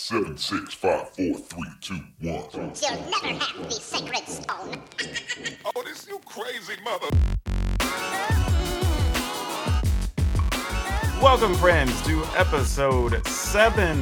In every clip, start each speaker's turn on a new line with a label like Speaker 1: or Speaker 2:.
Speaker 1: 7, 6, 5, 4, 3, 2, 1.
Speaker 2: You'll never have the sacred stone.
Speaker 1: Oh, this you crazy mother.
Speaker 3: Welcome, friends, to episode 70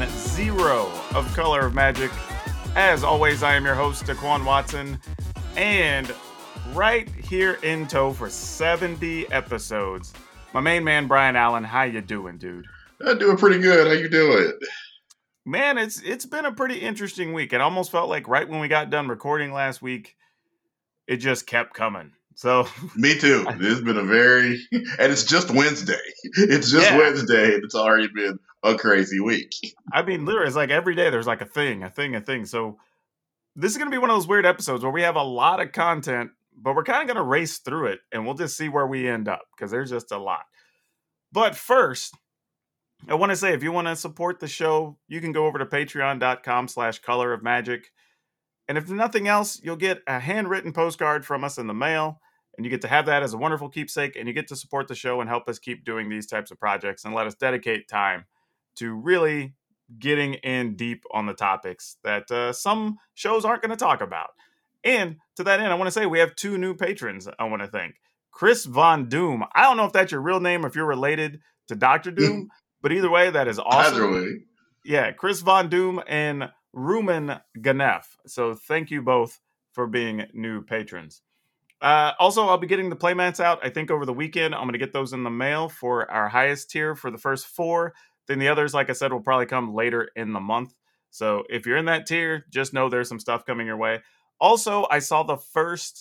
Speaker 3: of Color of Magic. As always, I am your host, Daquan Watson, and right here in tow for 70 episodes, my main man, Brian Allen. How you doing, dude?
Speaker 4: I'm doing pretty good. How you doing?
Speaker 3: Man, it's been a pretty interesting week. It almost felt like right when we got done recording last week, it just kept coming. So
Speaker 4: Me too. It's been and it's just Wednesday. It's just Wednesday, and it's already been a crazy week.
Speaker 3: I mean, literally, it's like every day there's like a thing. So this is going to be one of those weird episodes where we have a lot of content, but we're kind of going to race through it, and we'll just see where we end up, because there's just a lot. But first, I want to say, if you want to support the show, you can go over to patreon.com/colorofmagic. And if nothing else, you'll get a handwritten postcard from us in the mail, and you get to have that as a wonderful keepsake, and you get to support the show and help us keep doing these types of projects and let us dedicate time to really getting in deep on the topics that some shows aren't going to talk about. And to that end, I want to say we have two new patrons I want to thank. Chris Von Doom. I don't know if that's your real name or if you're related to Dr. Doom, but either way, that is awesome.
Speaker 4: Either way.
Speaker 3: Yeah, Chris Von Doom and Rumen Ganef. So thank you both for being new patrons. Also, I'll be getting the playmats out, I think, over the weekend. I'm going to get those in the mail for our highest tier for the first 4. Then the others, like I said, will probably come later in the month. So if you're in that tier, just know there's some stuff coming your way. Also, I saw the first,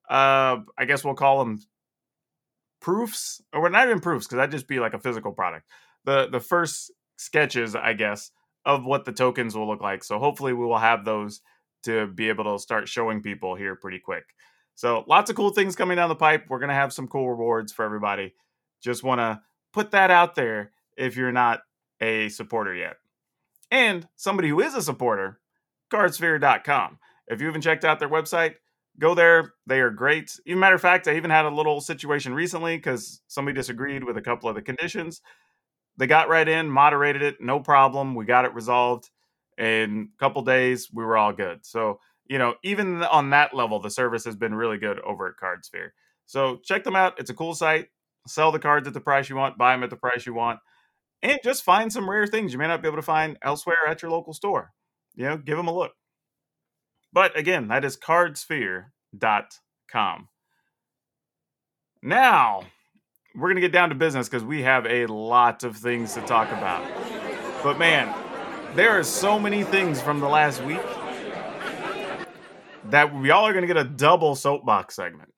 Speaker 3: I guess we'll call them proofs, or not even proofs, because that'd just be like a physical product. The first sketches, I guess, of what the tokens will look like. So hopefully we will have those to be able to start showing people here pretty quick. So lots of cool things coming down the pipe. We're going to have some cool rewards for everybody. Just want to put that out there if you're not a supporter yet. And somebody who is a supporter, cardsphere.com. If you haven't checked out their website, go there. They are great. As a matter of fact, I even had a little situation recently because somebody disagreed with a couple of the conditions. They got right in, moderated it, no problem. We got it resolved. In a couple days, we were all good. So, even on that level, the service has been really good over at CardSphere. So check them out. It's a cool site. Sell the cards at the price you want, buy them at the price you want, and just find some rare things you may not be able to find elsewhere at your local store. Give them a look. But again, that is cardsphere.com. Now, we're going to get down to business because we have a lot of things to talk about. But man, there are so many things from the last week that we all are going to get a double soapbox segment.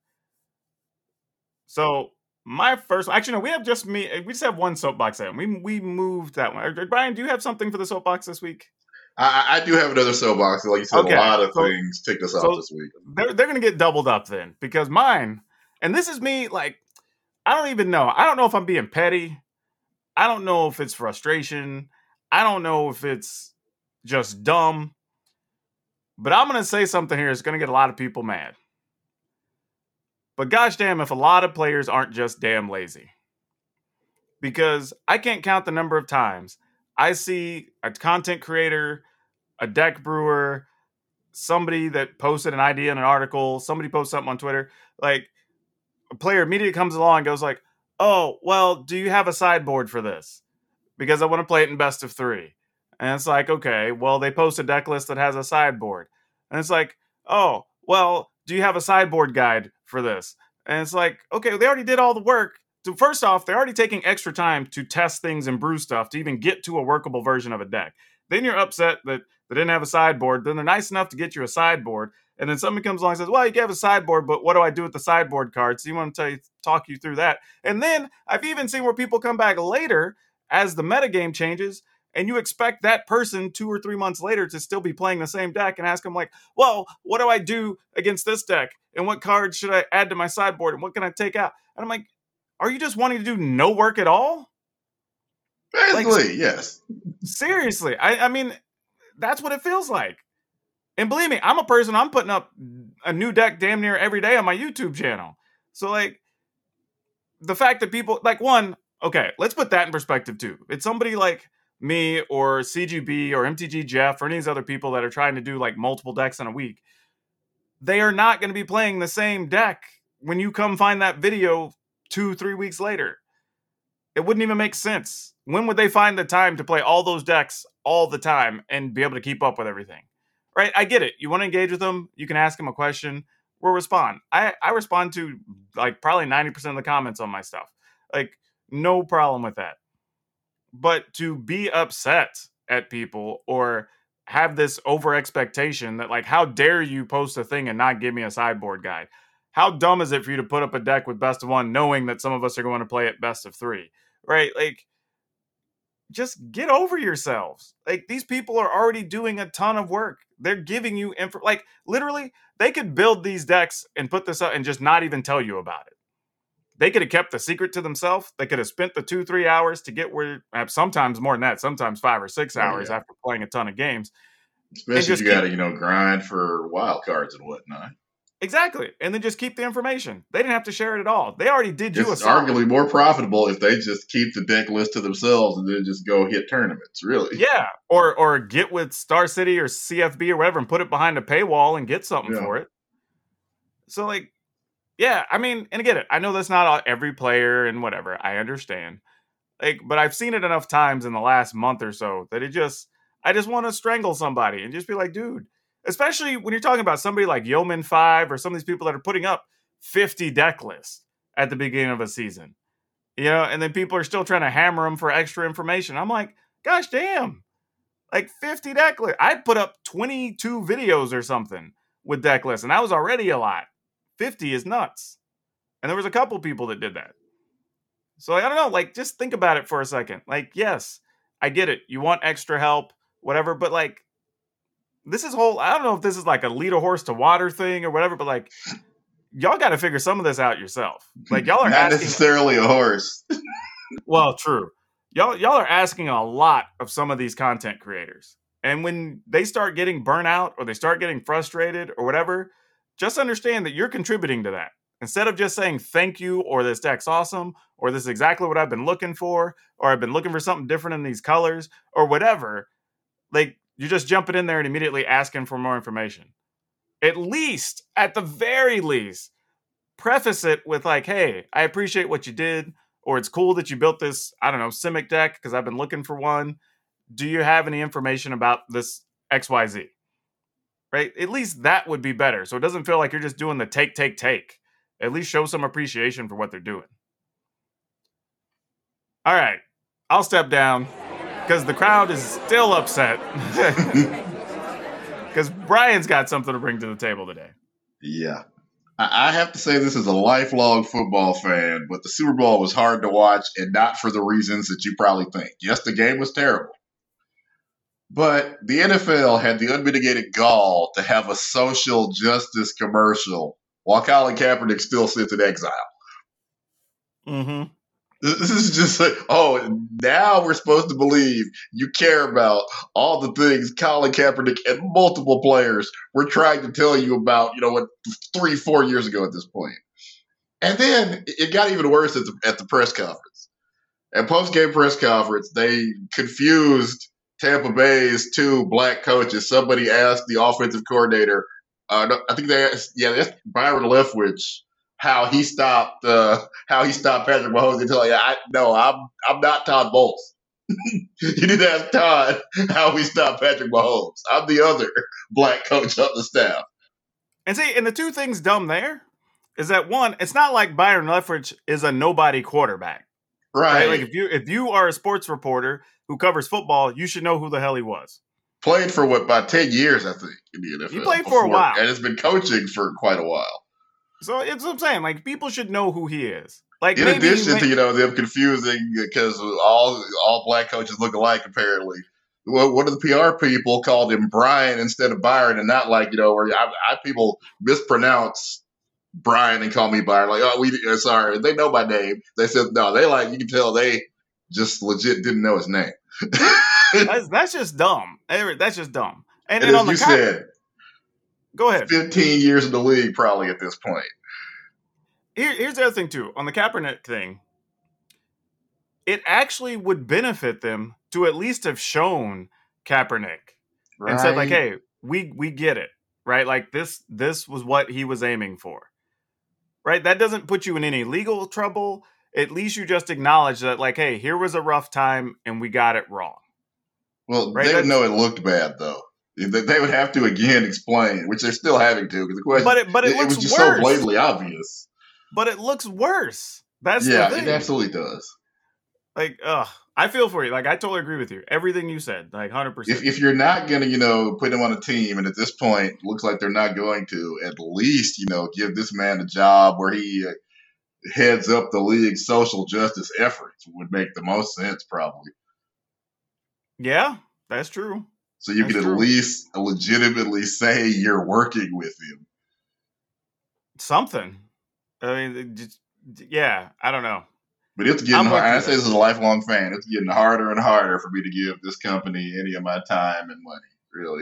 Speaker 3: So my first, actually, no, we just have one soapbox segment. We moved that one. Brian, do you have something for the soapbox this week?
Speaker 4: I do have another soapbox. Like you said, okay. A lot of things ticked us off this week.
Speaker 3: They're going to get doubled up then, because mine, and this is me, like, I don't even know. I don't know if I'm being petty. I don't know if it's frustration. I don't know if it's just dumb. But I'm going to say something here that's going to get a lot of people mad. But gosh damn if a lot of players aren't just damn lazy. Because I can't count the number of times I see a content creator, a deck brewer, somebody that posted an idea in an article, somebody posts something on Twitter, like a player immediately comes along and goes like, oh, well, do you have a sideboard for this? Because I want to play it in best of 3. And it's like, okay, well, they post a deck list that has a sideboard. And it's like, oh, well, do you have a sideboard guide for this? And it's like, okay, they already did all the work. So first off, they're already taking extra time to test things and brew stuff to even get to a workable version of a deck. Then you're upset that they didn't have a sideboard. Then they're nice enough to get you a sideboard. And then somebody comes along and says, well, you can have a sideboard, but what do I do with the sideboard cards? So you want to talk you through that. And then I've even seen where people come back later as the metagame changes, and you expect that person 2 or 3 months later to still be playing the same deck and ask them like, well, what do I do against this deck? And what cards should I add to my sideboard? And what can I take out? And I'm like, are you just wanting to do no work at all?
Speaker 4: Basically, yes.
Speaker 3: Seriously. I mean, that's what it feels like. And believe me, I'm a person, I'm putting up a new deck damn near every day on my YouTube channel. So like, the fact that people, like, one, okay, let's put that in perspective too. It's somebody like me or CGB or MTG Jeff or any of these other people that are trying to do like multiple decks in a week, they are not going to be playing the same deck when you come find that video 2-3 weeks later. It wouldn't even make sense. When would they find the time to play all those decks all the time and be able to keep up with everything? Right? I get it. You want to engage with them, you can ask them a question. We'll respond. I respond to like probably 90% of the comments on my stuff. Like, no problem with that. But to be upset at people or have this over expectation that like, how dare you post a thing and not give me a sideboard guide? How dumb is it for you to put up a deck with best of one knowing that some of us are going to play at best of three? Right? Like, just get over yourselves. Like, these people are already doing a ton of work. They're giving you info. Like, literally, they could build these decks and put this up and just not even tell you about it. They could have kept the secret to themselves. They could have spent the 2-3 hours to get where, sometimes more than that, sometimes 5 or 6 hours after playing a ton of games.
Speaker 4: Especially if you got to, grind for wild cards and whatnot.
Speaker 3: Exactly. And then just keep the information. They didn't have to share it at all. They already did you a
Speaker 4: It's
Speaker 3: solid.
Speaker 4: arguably more profitable if they just keep the deck list to themselves and then just go hit tournaments, really.
Speaker 3: Yeah. Or get with Star City or CFB or whatever and put it behind a paywall and get something for it. So, like, yeah, I mean, and again, I know that's not every player and whatever. I understand. Like, but I've seen it enough times in the last month or so that I just want to strangle somebody and just be like, dude. Especially when you're talking about somebody like Yeoman 5 or some of these people that are putting up 50 deck lists at the beginning of a season. And then people are still trying to hammer them for extra information. I'm like, gosh damn. Like 50 deck lists. I put up 22 videos or something with deck lists, and that was already a lot. 50 is nuts. And there was a couple people that did that. So I don't know, like, just think about it for a second. Like, yes, I get it. You want extra help, whatever, but like, this is I don't know if this is like a lead a horse to water thing or whatever, but like, y'all got to figure some of this out yourself. Like, y'all are
Speaker 4: not necessarily a horse.
Speaker 3: Well, true. Y'all are asking a lot of some of these content creators. And when they start getting burnout or they start getting frustrated or whatever, just understand that you're contributing to that. Instead of just saying thank you or this deck's awesome or this is exactly what I've been looking for or I've been looking for something different in these colors or whatever, like, you're just jumping in there and immediately asking for more information. At the very least, preface it with like, hey, I appreciate what you did, or it's cool that you built this, I don't know, Simic deck because I've been looking for one. Do you have any information about this XYZ? Right? At least that would be better. So it doesn't feel like you're just doing the take. At least show some appreciation for what they're doing. All right. I'll step down. Because the crowd is still upset. Because Brian's got something to bring to the table today.
Speaker 4: Yeah. I have to say this as a lifelong football fan, but the Super Bowl was hard to watch and not for the reasons that you probably think. Yes, the game was terrible. But the NFL had the unmitigated gall to have a social justice commercial while Colin Kaepernick still sits in exile.
Speaker 3: Mm-hmm.
Speaker 4: This is just like, now we're supposed to believe you care about all the things Colin Kaepernick and multiple players were trying to tell you about, 3-4 years ago at this point. And then it got even worse at the press conference. At post-game press conference, they confused Tampa Bay's 2 black coaches. Somebody asked the offensive coordinator, I think they asked Byron Leftwich, how he stopped Patrick Mahomes until I'm not Todd Bowles. You need to ask Todd how we stopped Patrick Mahomes. I'm the other black coach on the staff.
Speaker 3: And see, and the two things dumb there is that one, it's not like Byron Leftwich is a nobody quarterback.
Speaker 4: Right.
Speaker 3: Like if you are a sports reporter who covers football, you should know who the hell he was.
Speaker 4: Played for about 10 years, I think, in the NFL.
Speaker 3: He played for a while.
Speaker 4: And has been coaching for quite a while.
Speaker 3: So it's what I'm saying. Like, people should know who he is. Like,
Speaker 4: in addition to them confusing because all black coaches look alike. Apparently, one of the PR people called him Brian instead of Byron, and not like where people mispronounce Brian and call me Byron. Like, sorry, they know my name. They said no. They you can tell they just legit didn't know his name.
Speaker 3: That's just dumb. That's just dumb. And
Speaker 4: as
Speaker 3: on the
Speaker 4: you said.
Speaker 3: Go ahead.
Speaker 4: 15 years in the league, probably at this point.
Speaker 3: Here's the other thing, too. On the Kaepernick thing, it actually would benefit them to at least have shown Kaepernick
Speaker 4: Right.
Speaker 3: and said like, "Hey, we get it, right? Like this was what he was aiming for, right? That doesn't put you in any legal trouble. At least you just acknowledge that, like, hey, here was a rough time and we got it wrong."
Speaker 4: Well,
Speaker 3: Right?
Speaker 4: they would
Speaker 3: That's-
Speaker 4: know it looked bad, though. They would have to again explain, which they're still having to, because the question,
Speaker 3: But it
Speaker 4: was
Speaker 3: looks
Speaker 4: just so
Speaker 3: worse.
Speaker 4: blatantly obvious.
Speaker 3: But it looks worse. That's
Speaker 4: Yeah,
Speaker 3: the thing.
Speaker 4: it absolutely does.
Speaker 3: Like, I feel for you. Like, I totally agree with you. Everything you said, like 100%.
Speaker 4: If you're not going to, put him on a team, and at this point, looks like they're not going to, at least, give this man a job where he heads up the league's social justice efforts would make the most sense, probably.
Speaker 3: Yeah, that's true.
Speaker 4: So you
Speaker 3: That's
Speaker 4: could
Speaker 3: true.
Speaker 4: at least legitimately say you're working with him.
Speaker 3: Something. I mean, yeah, I don't know.
Speaker 4: But it's getting
Speaker 3: I'm with
Speaker 4: hard.
Speaker 3: you
Speaker 4: I say this as a lifelong fan. It's getting harder and harder for me to give this company any of my time and money, really.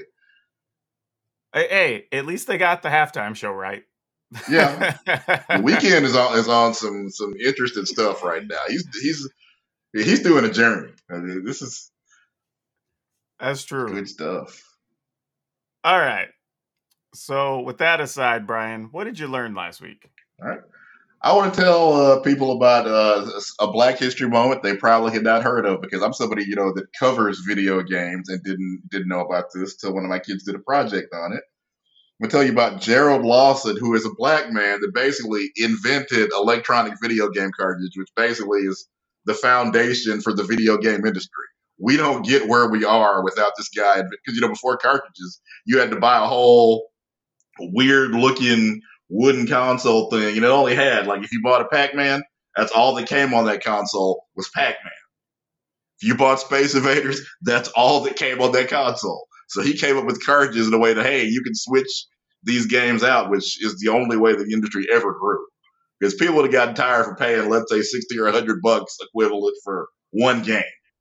Speaker 3: Hey, at least they got the halftime show right.
Speaker 4: Yeah. The Weeknd is on some interesting stuff right now. He's doing a journey. I mean, this is
Speaker 3: That's true.
Speaker 4: good stuff.
Speaker 3: All right. So, with that aside, Brian, what did you learn last week?
Speaker 4: All right. I want to tell people about a Black History moment they probably had not heard of, because I'm somebody that covers video games and didn't know about this till one of my kids did a project on it. I'm going to tell you about Gerald Lawson, who is a Black man that basically invented electronic video game cartridge, which basically is the foundation for the video game industry. We don't get where we are without this guy, because before cartridges, you had to buy a whole weird-looking wooden console thing, and it only had, like, if you bought a Pac-Man, that's all that came on that console was Pac-Man. If you bought Space Invaders, that's all that came on that console. So he came up with cartridges in a way that, hey, you can switch these games out, which is the only way the industry ever grew. Because people would have gotten tired of paying, let's say, $60 or $100 equivalent for one game.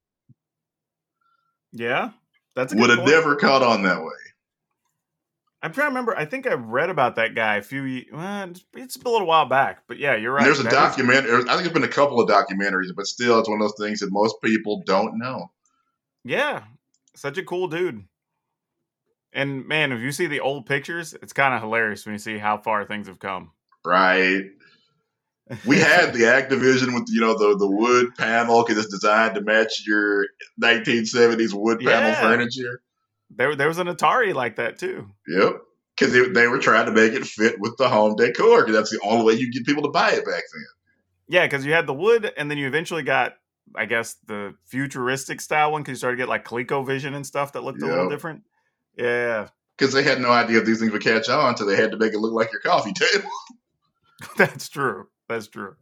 Speaker 3: Yeah, that's a good
Speaker 4: Would have
Speaker 3: point.
Speaker 4: never caught on that way.
Speaker 3: I'm trying to remember. I think I read about that guy it's a little while back, but yeah, you're right.
Speaker 4: And there's a
Speaker 3: That
Speaker 4: documentary. I think there's been a couple of documentaries, but still, it's one of those things that most people don't know.
Speaker 3: Yeah, such a cool dude. And man, if you see the old pictures, it's kind of hilarious when you see how far things have come.
Speaker 4: Right. We had the Activision with the wood panel, because it's designed to match your 1970s wood panel
Speaker 3: Yeah.
Speaker 4: furniture.
Speaker 3: There was an Atari like that too.
Speaker 4: Yep. Because they were trying to make it fit with the home decor, because that's the only way you get people to buy it back then.
Speaker 3: Yeah, because you had the wood, and then you eventually got, I guess, the futuristic style one, because you started to get like ColecoVision and stuff that looked a little
Speaker 4: Yep.
Speaker 3: different. Yeah,
Speaker 4: Because they had no idea if these things would catch on, so they had to make it look like your coffee table.
Speaker 3: that's true. That's true.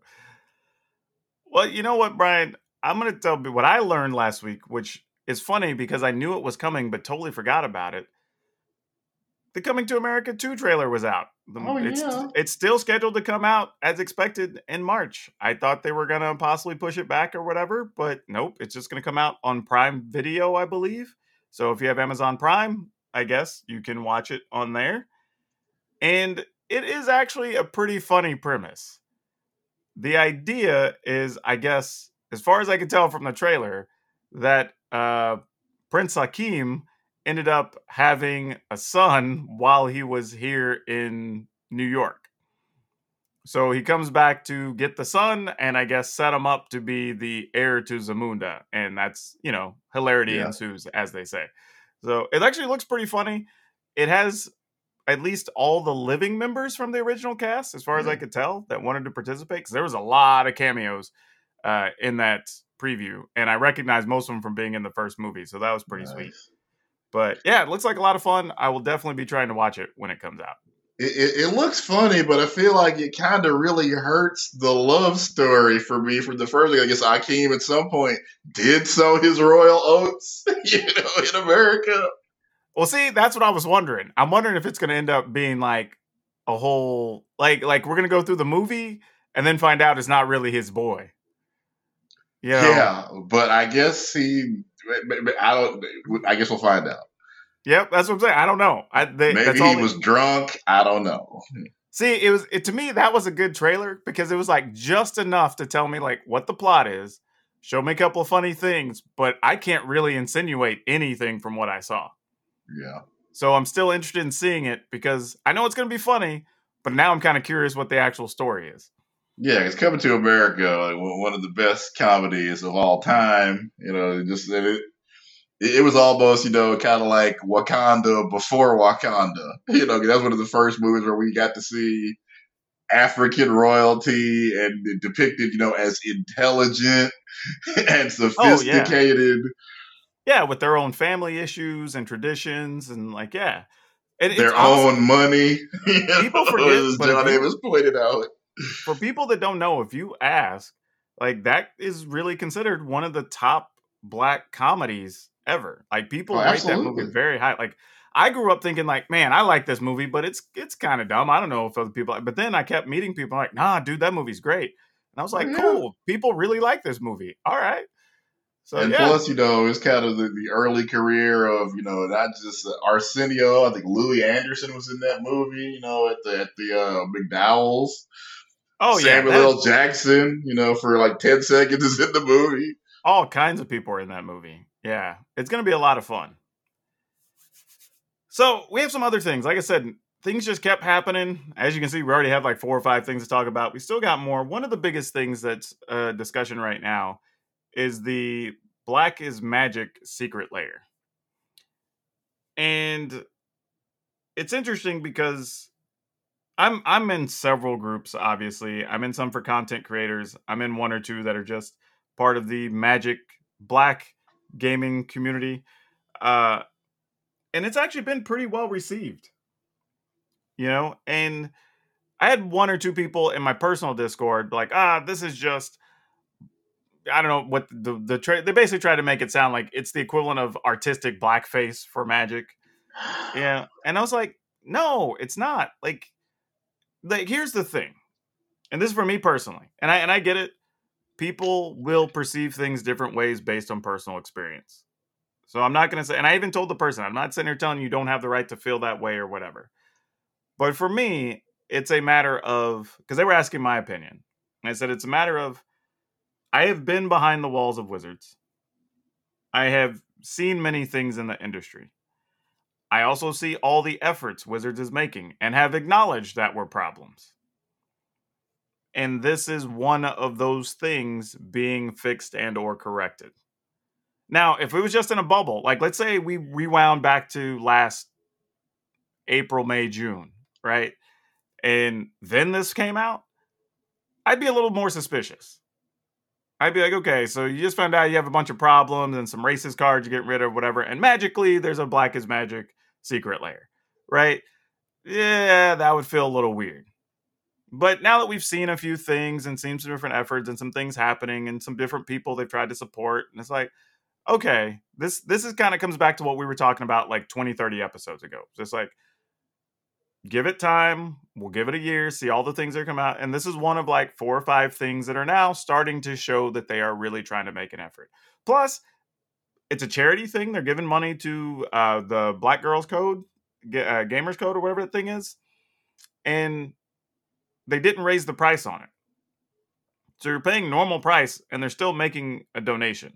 Speaker 3: Well, you know what, Brian? I'm going to tell you what I learned last week, which is funny because I knew it was coming, but totally forgot about it. The Coming to America 2 trailer was out. It's still scheduled to come out as expected in March. I thought they were going to possibly push it back or whatever, but nope. It's just going to come out on Prime Video, I believe. So if you have Amazon Prime, I guess you can watch it on there. And it is actually a pretty funny premise. The idea is, I guess, as far as I can tell from the trailer, that Prince Hakeem ended up having a son while he was here in New York. So he comes back to get the son and I guess set him up to be the heir to Zamunda. And that's, hilarity ensues, as they say. So it actually looks pretty funny. It has at least all the living members from the original cast, as far as I could tell, that wanted to participate. Because there was a lot of cameos in that preview. And I recognized most of them from being in the first movie. So that was pretty sweet. But yeah, it looks like a lot of fun. I will definitely be trying to watch it when it comes out.
Speaker 4: It looks funny, but I feel like it kind of really hurts the love story for me from the first. I guess Hakeem at some point did sow his royal oats, in America.
Speaker 3: Well, see, that's what I was wondering. I'm wondering if it's going to end up being like a whole, like we're going to go through the movie and then find out it's not really his boy.
Speaker 4: Yeah, but I guess I guess we'll find out.
Speaker 3: Yep, that's what I'm saying. I don't know.
Speaker 4: Maybe he was drunk. I don't know.
Speaker 3: See, to me, that was a good trailer because it was like just enough to tell me like what the plot is, show me a couple of funny things, but I can't really insinuate anything from what I saw.
Speaker 4: Yeah.
Speaker 3: So I'm still interested in seeing it because I know it's going to be funny, but now I'm kind of curious what the actual story is.
Speaker 4: Yeah, it's Coming to America, like, one of the best comedies of all time. It was almost, kind of like Wakanda before Wakanda. That's one of the first movies where we got to see African royalty and depicted, as intelligent and
Speaker 3: Oh, yeah.
Speaker 4: sophisticated.
Speaker 3: Yeah, with their own family issues and traditions and and
Speaker 4: their own money.
Speaker 3: People forget,
Speaker 4: as John Davis pointed out.
Speaker 3: For people that don't know, if you ask, like, that is really considered one of the top Black comedies ever. Like, people rate that movie very high. Like, I grew up thinking, like, man, I like this movie, but it's kind of dumb. I don't know if other people but then I kept meeting people like, nah, dude, that movie's great. And I was like, cool, people really like this movie. All right. So,
Speaker 4: and plus, it's kind of the early career of, not just Arsenio. I think Louis Anderson was in that movie, at the McDowell's.
Speaker 3: Oh,
Speaker 4: Samuel L. Jackson, for like 10 seconds is in the movie.
Speaker 3: All kinds of people are in that movie. Yeah. It's going to be a lot of fun. So we have some other things. Like I said, things just kept happening. As you can see, we already have like 4 or 5 things to talk about. We still got more. One of the biggest things that's a discussion right now is the Black is Magic secret layer. And it's interesting because I'm in several groups, obviously. I'm in some for content creators. I'm in 1 or 2 that are just part of the Magic Black gaming community. And it's actually been pretty well received. And I had 1 or 2 people in my personal Discord like, this is just, I don't know what they basically try to make it sound like it's the equivalent of artistic blackface for Magic. Yeah. And I was like, no, it's not. Like, here's the thing. And this is for me personally. And I get it. People will perceive things different ways based on personal experience. So I'm not going to say, and I even told the person, I'm not sitting here telling you don't have the right to feel that way or whatever. But for me, it's a matter of, because they were asking my opinion. And I said, it's a matter of, I have been behind the walls of Wizards. I have seen many things in the industry. I also see all the efforts Wizards is making and have acknowledged that were problems. And this is one of those things being fixed and or corrected. Now, if it was just in a bubble, like let's say we rewound back to last April, May, June, right? And then this came out, I'd be a little more suspicious. I'd be like, okay, so you just found out you have a bunch of problems and some racist cards you get rid of, whatever, and magically there's a Black is Magic secret layer, right? Yeah, that would feel a little weird. But now that we've seen a few things and seen some different efforts and some things happening and some different people they've tried to support, and it's like, okay, this is kind of comes back to what we were talking about like 20, 30 episodes ago. Just like, give it time. We'll give it a year, see all the things that come out. And this is one of like 4 or 5 things that are now starting to show that they are really trying to make an effort. Plus, it's a charity thing. They're giving money to the Black Girls Code, Gamers Code, or whatever that thing is. And they didn't raise the price on it. So you're paying normal price and they're still making a donation.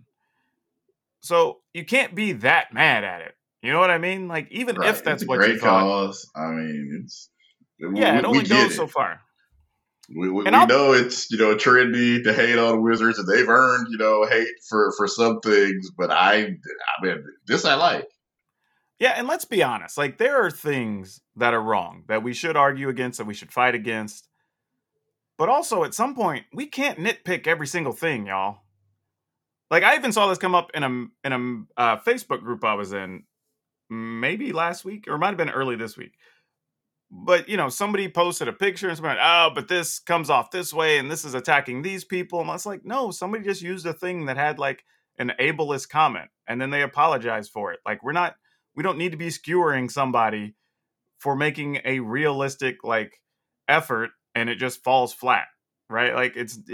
Speaker 3: So you can't be that mad at it. You know what I mean? Like, even if that's what you thought.
Speaker 4: Cause. I mean,
Speaker 3: it only goes so far.
Speaker 4: We know it's, trendy to hate on Wizards, and they've earned, hate for some things, but I mean, this I like.
Speaker 3: Yeah, and let's be honest. Like, there are things that are wrong that we should argue against, that we should fight against. But also, at some point, we can't nitpick every single thing, y'all. Like, I even saw this come up in a Facebook group I was in, maybe last week, or it might have been early this week. But, somebody posted a picture and somebody, but this comes off this way and this is attacking these people. And I was like, no, somebody just used a thing that had like an ableist comment and then they apologized for it. Like, we don't need to be skewering somebody for making a realistic like effort and it just falls flat, right? Like,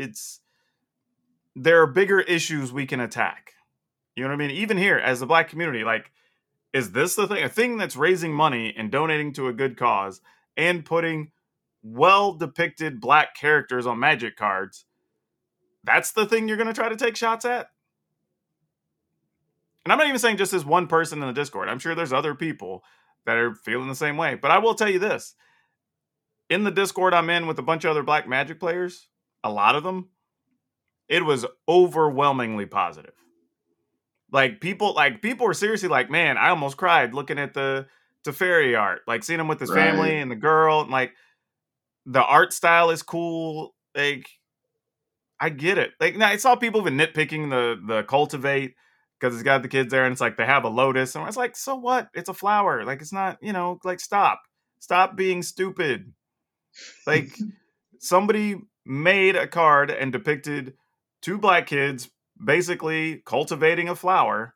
Speaker 3: there are bigger issues we can attack. You know what I mean? Even here as the Black community, like, is this the thing? A thing that's raising money and donating to a good cause and putting well-depicted Black characters on Magic cards. that's the thing you're going to try to take shots at? And I'm not even saying just this one person in the Discord. I'm sure there's other people that are feeling the same way. But I will tell you this. In the Discord I'm in with a bunch of other Black Magic players, a lot of them, it was overwhelmingly positive. Like people were seriously like, man, I almost cried looking at the Teferi art. Like seeing him with his family and the girl. And like the art style is cool. Like I get it. Like now I saw people even nitpicking the cultivate because it's got the kids there and it's like they have a lotus. And I was like, so what? It's a flower. Like it's not, like stop being stupid. Like somebody made a card and depicted two Black kids basically cultivating a flower.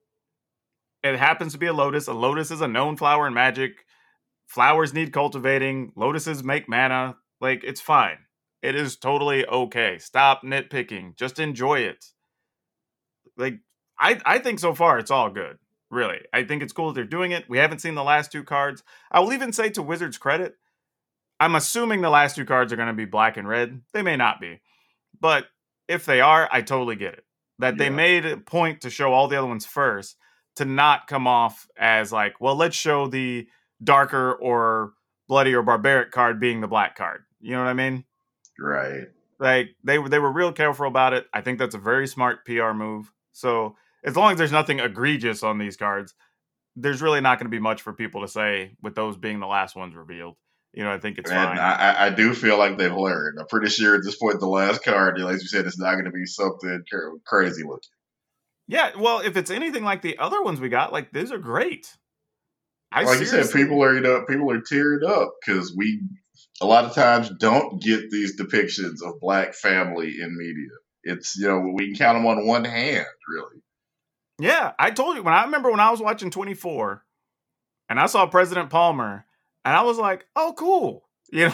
Speaker 3: It happens to be a lotus. A lotus is a known flower in Magic. Flowers need cultivating. Lotuses make mana. Like, it's fine. It is totally okay. Stop nitpicking. Just enjoy it. Like, I think so far it's all good. Really. I think it's cool that they're doing it. We haven't seen the last two cards. I will even say to Wizards' credit, I'm assuming the last two cards are going to be black and red. They may not be. But if they are, I totally get it. That they made a point to show all the other ones first to not come off as like, well, let's show the darker or bloody or barbaric card being the black card. You know what I mean?
Speaker 4: Right.
Speaker 3: Like they were real careful about it. I think that's a very smart PR move. So as long as there's nothing egregious on these cards, there's really not going to be much for people to say with those being the last ones revealed. I think it's fine.
Speaker 4: I do feel like they've learned. I'm pretty sure at this point, the last card, as you said, it's not going to be something crazy looking.
Speaker 3: Yeah, well, if it's anything like the other ones we got, like these are great.
Speaker 4: Like you said, people are tearing up because we a lot of times don't get these depictions of Black family in media. It's we can count them on one hand, really.
Speaker 3: Yeah, I told you I remember when I was watching 24, and I saw President Palmer. And I was like, oh, cool.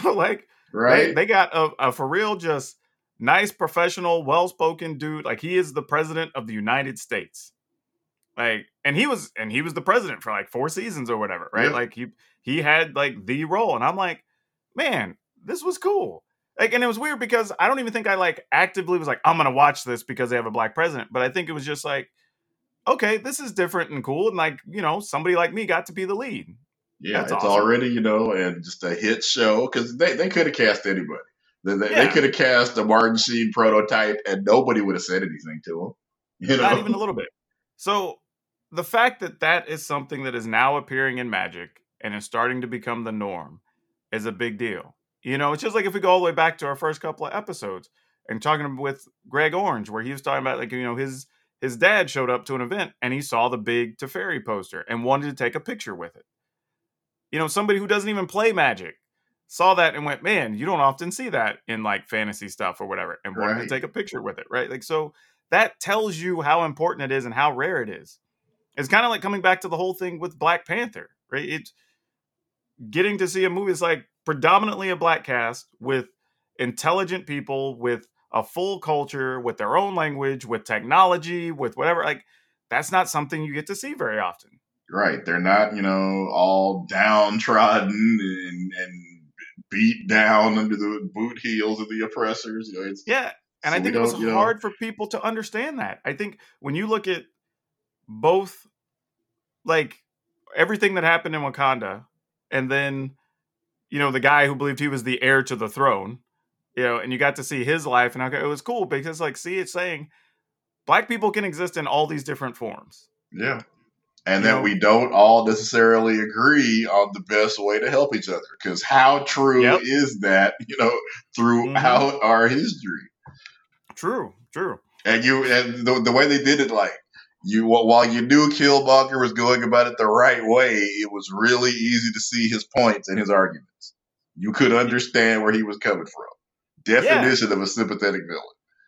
Speaker 4: right.
Speaker 3: They got a for real, just nice, professional, well-spoken dude. Like he is the president of the United States. Like, and he was the president for like 4 seasons or whatever, right? Yeah. Like he had like the role. And I'm like, man, this was cool. Like, and it was weird because I don't even think I like actively was like, I'm going to watch this because they have a Black president. But I think it was just like, okay, this is different and cool. And like, somebody like me got to be the lead.
Speaker 4: Yeah, that's it's awesome. Already, and just a hit show because they could have cast anybody. They could have cast a Martin Sheen prototype and nobody would have said anything to him.
Speaker 3: Not even a little bit. So the fact that is something that is now appearing in Magic and is starting to become the norm is a big deal. It's just like if we go all the way back to our first couple of episodes and talking with Greg Orange, where he was talking about like, his dad showed up to an event and he saw the big Teferi poster and wanted to take a picture with it. Somebody who doesn't even play Magic saw that and went, man, you don't often see that in like fantasy stuff or whatever, and wanted to take a picture with it, right? Like, so that tells you how important it is and how rare it is. It's kind of like coming back to the whole thing with Black Panther, right? It's getting to see a movie that's like predominantly a Black cast with intelligent people, with a full culture, with their own language, with technology, with whatever. Like, that's not something you get to see very often.
Speaker 4: Right. They're not, all downtrodden and beat down under the boot heels of the oppressors.
Speaker 3: And I think it was hard for people to understand that. I think when you look at both, like, everything that happened in Wakanda, and then, the guy who believed he was the heir to the throne, and you got to see his life, and it was cool because, like, it's saying Black people can exist in all these different forms.
Speaker 4: Yeah. And that we don't all necessarily agree on the best way to help each other. Because how true is that, throughout our history?
Speaker 3: True.
Speaker 4: And the way they did it, like, while you knew Killmonger was going about it the right way, it was really easy to see his points and his arguments. You could understand where he was coming from. Definition of a sympathetic villain.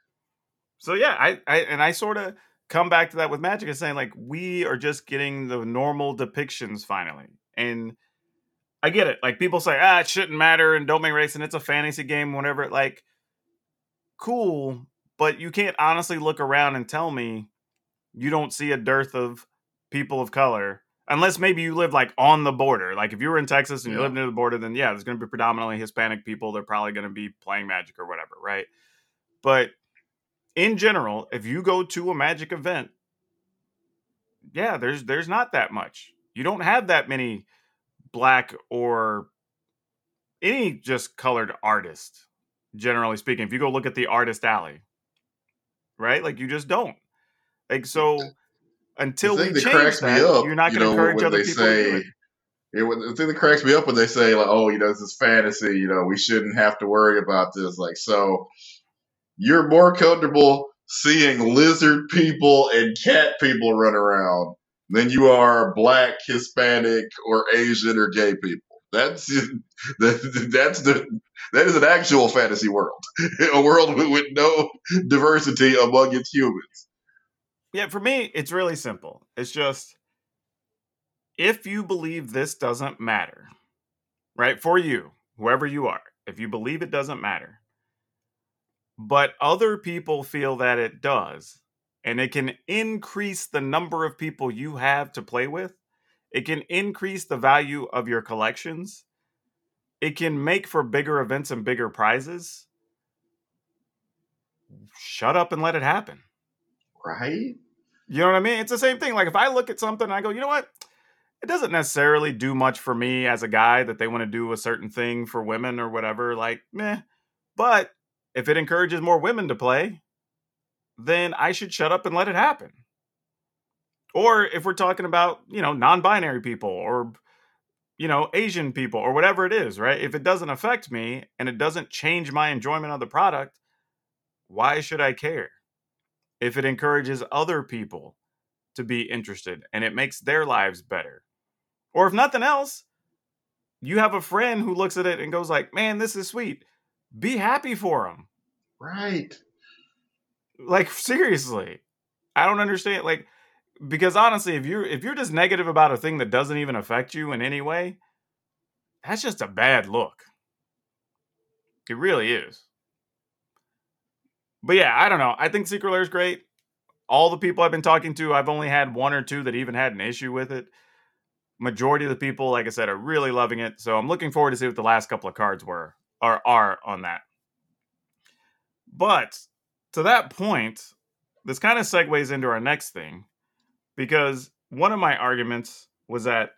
Speaker 3: So I sort of come back to that with Magic and saying like we are just getting the normal depictions finally. And I get it. Like people say, it shouldn't matter and don't make race and it's a fantasy game, whatever. Like, cool, but you can't honestly look around and tell me you don't see a dearth of people of color unless maybe you live like on the border. Like if you were in Texas and you live near the border, then there's going to be predominantly Hispanic people. They're probably going to be playing Magic or whatever, right? But in general, if you go to a Magic event, yeah, there's not that much. You don't have that many black or any just colored artist, generally speaking. If you go look at the artist alley, right? Like you just don't. Like so
Speaker 4: The
Speaker 3: until we
Speaker 4: thing that
Speaker 3: change
Speaker 4: cracks me
Speaker 3: that,
Speaker 4: up,
Speaker 3: you're not
Speaker 4: you
Speaker 3: going to
Speaker 4: know,
Speaker 3: encourage
Speaker 4: when
Speaker 3: other
Speaker 4: they
Speaker 3: people to do
Speaker 4: say
Speaker 3: it.
Speaker 4: the thing that cracks me up when they say like, oh, you know, this is fantasy. You know, we shouldn't have to worry about this. Like, so you're more comfortable seeing lizard people and cat people run around than you are black, Hispanic, or Asian or gay people. That's that is an actual fantasy world, a world with no diversity among its humans.
Speaker 3: Yeah, for me, it's really simple. It's just if you believe this doesn't matter, right? For you, whoever you are, if you believe it doesn't matter, but other people feel that it does, and it can increase the number of people you have to play with, it can increase the value of your collections, it can make for bigger events and bigger prizes. Shut up and let it happen.
Speaker 4: Right?
Speaker 3: You know what I mean? It's the same thing. Like if I look at something and I go, you know what? It doesn't necessarily do much for me as a guy that they want to do a certain thing for women or whatever. Like, meh. But if it encourages more women to play, then I should shut up and let it happen. Or if we're talking about, non-binary people or, Asian people or whatever it is, right? If it doesn't affect me and it doesn't change my enjoyment of the product, why should I care? If it encourages other people to be interested and it makes their lives better. Or if nothing else, you have a friend who looks at it and goes like, man, this is sweet. Be happy for them.
Speaker 4: Right.
Speaker 3: Like, seriously. I don't understand. Like, because honestly, if you're just negative about a thing that doesn't even affect you in any way, that's just a bad look. It really is. But yeah, I don't know. I think Secret Lair is great. All the people I've been talking to, I've only had one or two that even had an issue with it. Majority of the people, like I said, are really loving it. So I'm looking forward to see what the last couple of cards are on that. But to that point, this kind of segues into our next thing, because one of my arguments was that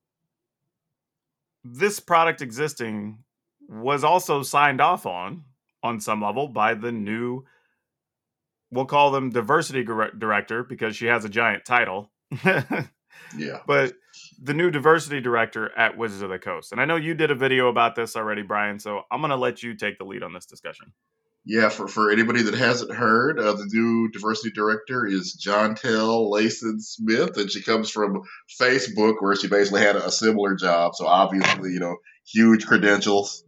Speaker 3: this product existing was also signed off on some level by the new, we'll call them diversity director because she has a giant title.
Speaker 4: Yeah.
Speaker 3: But the new diversity director at Wizards of the Coast. And I know you did a video about this already, Brian, so I'm going to let you take the lead on this discussion.
Speaker 4: Yeah, for anybody that hasn't heard, the new diversity director is Jontel Layson Smith, and she comes from Facebook, where she basically had a similar job. So obviously, huge credentials.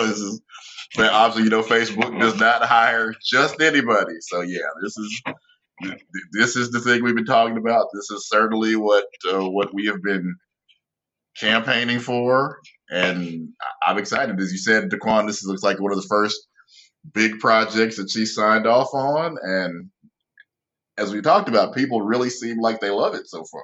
Speaker 4: But obviously, Facebook does not hire just anybody. So yeah, this is the thing we've been talking about. This is certainly what we have been campaigning for, and I'm excited. As you said, Daquan, this looks like one of the first big projects that she signed off on, and as we talked about, people really seem like they love it so far.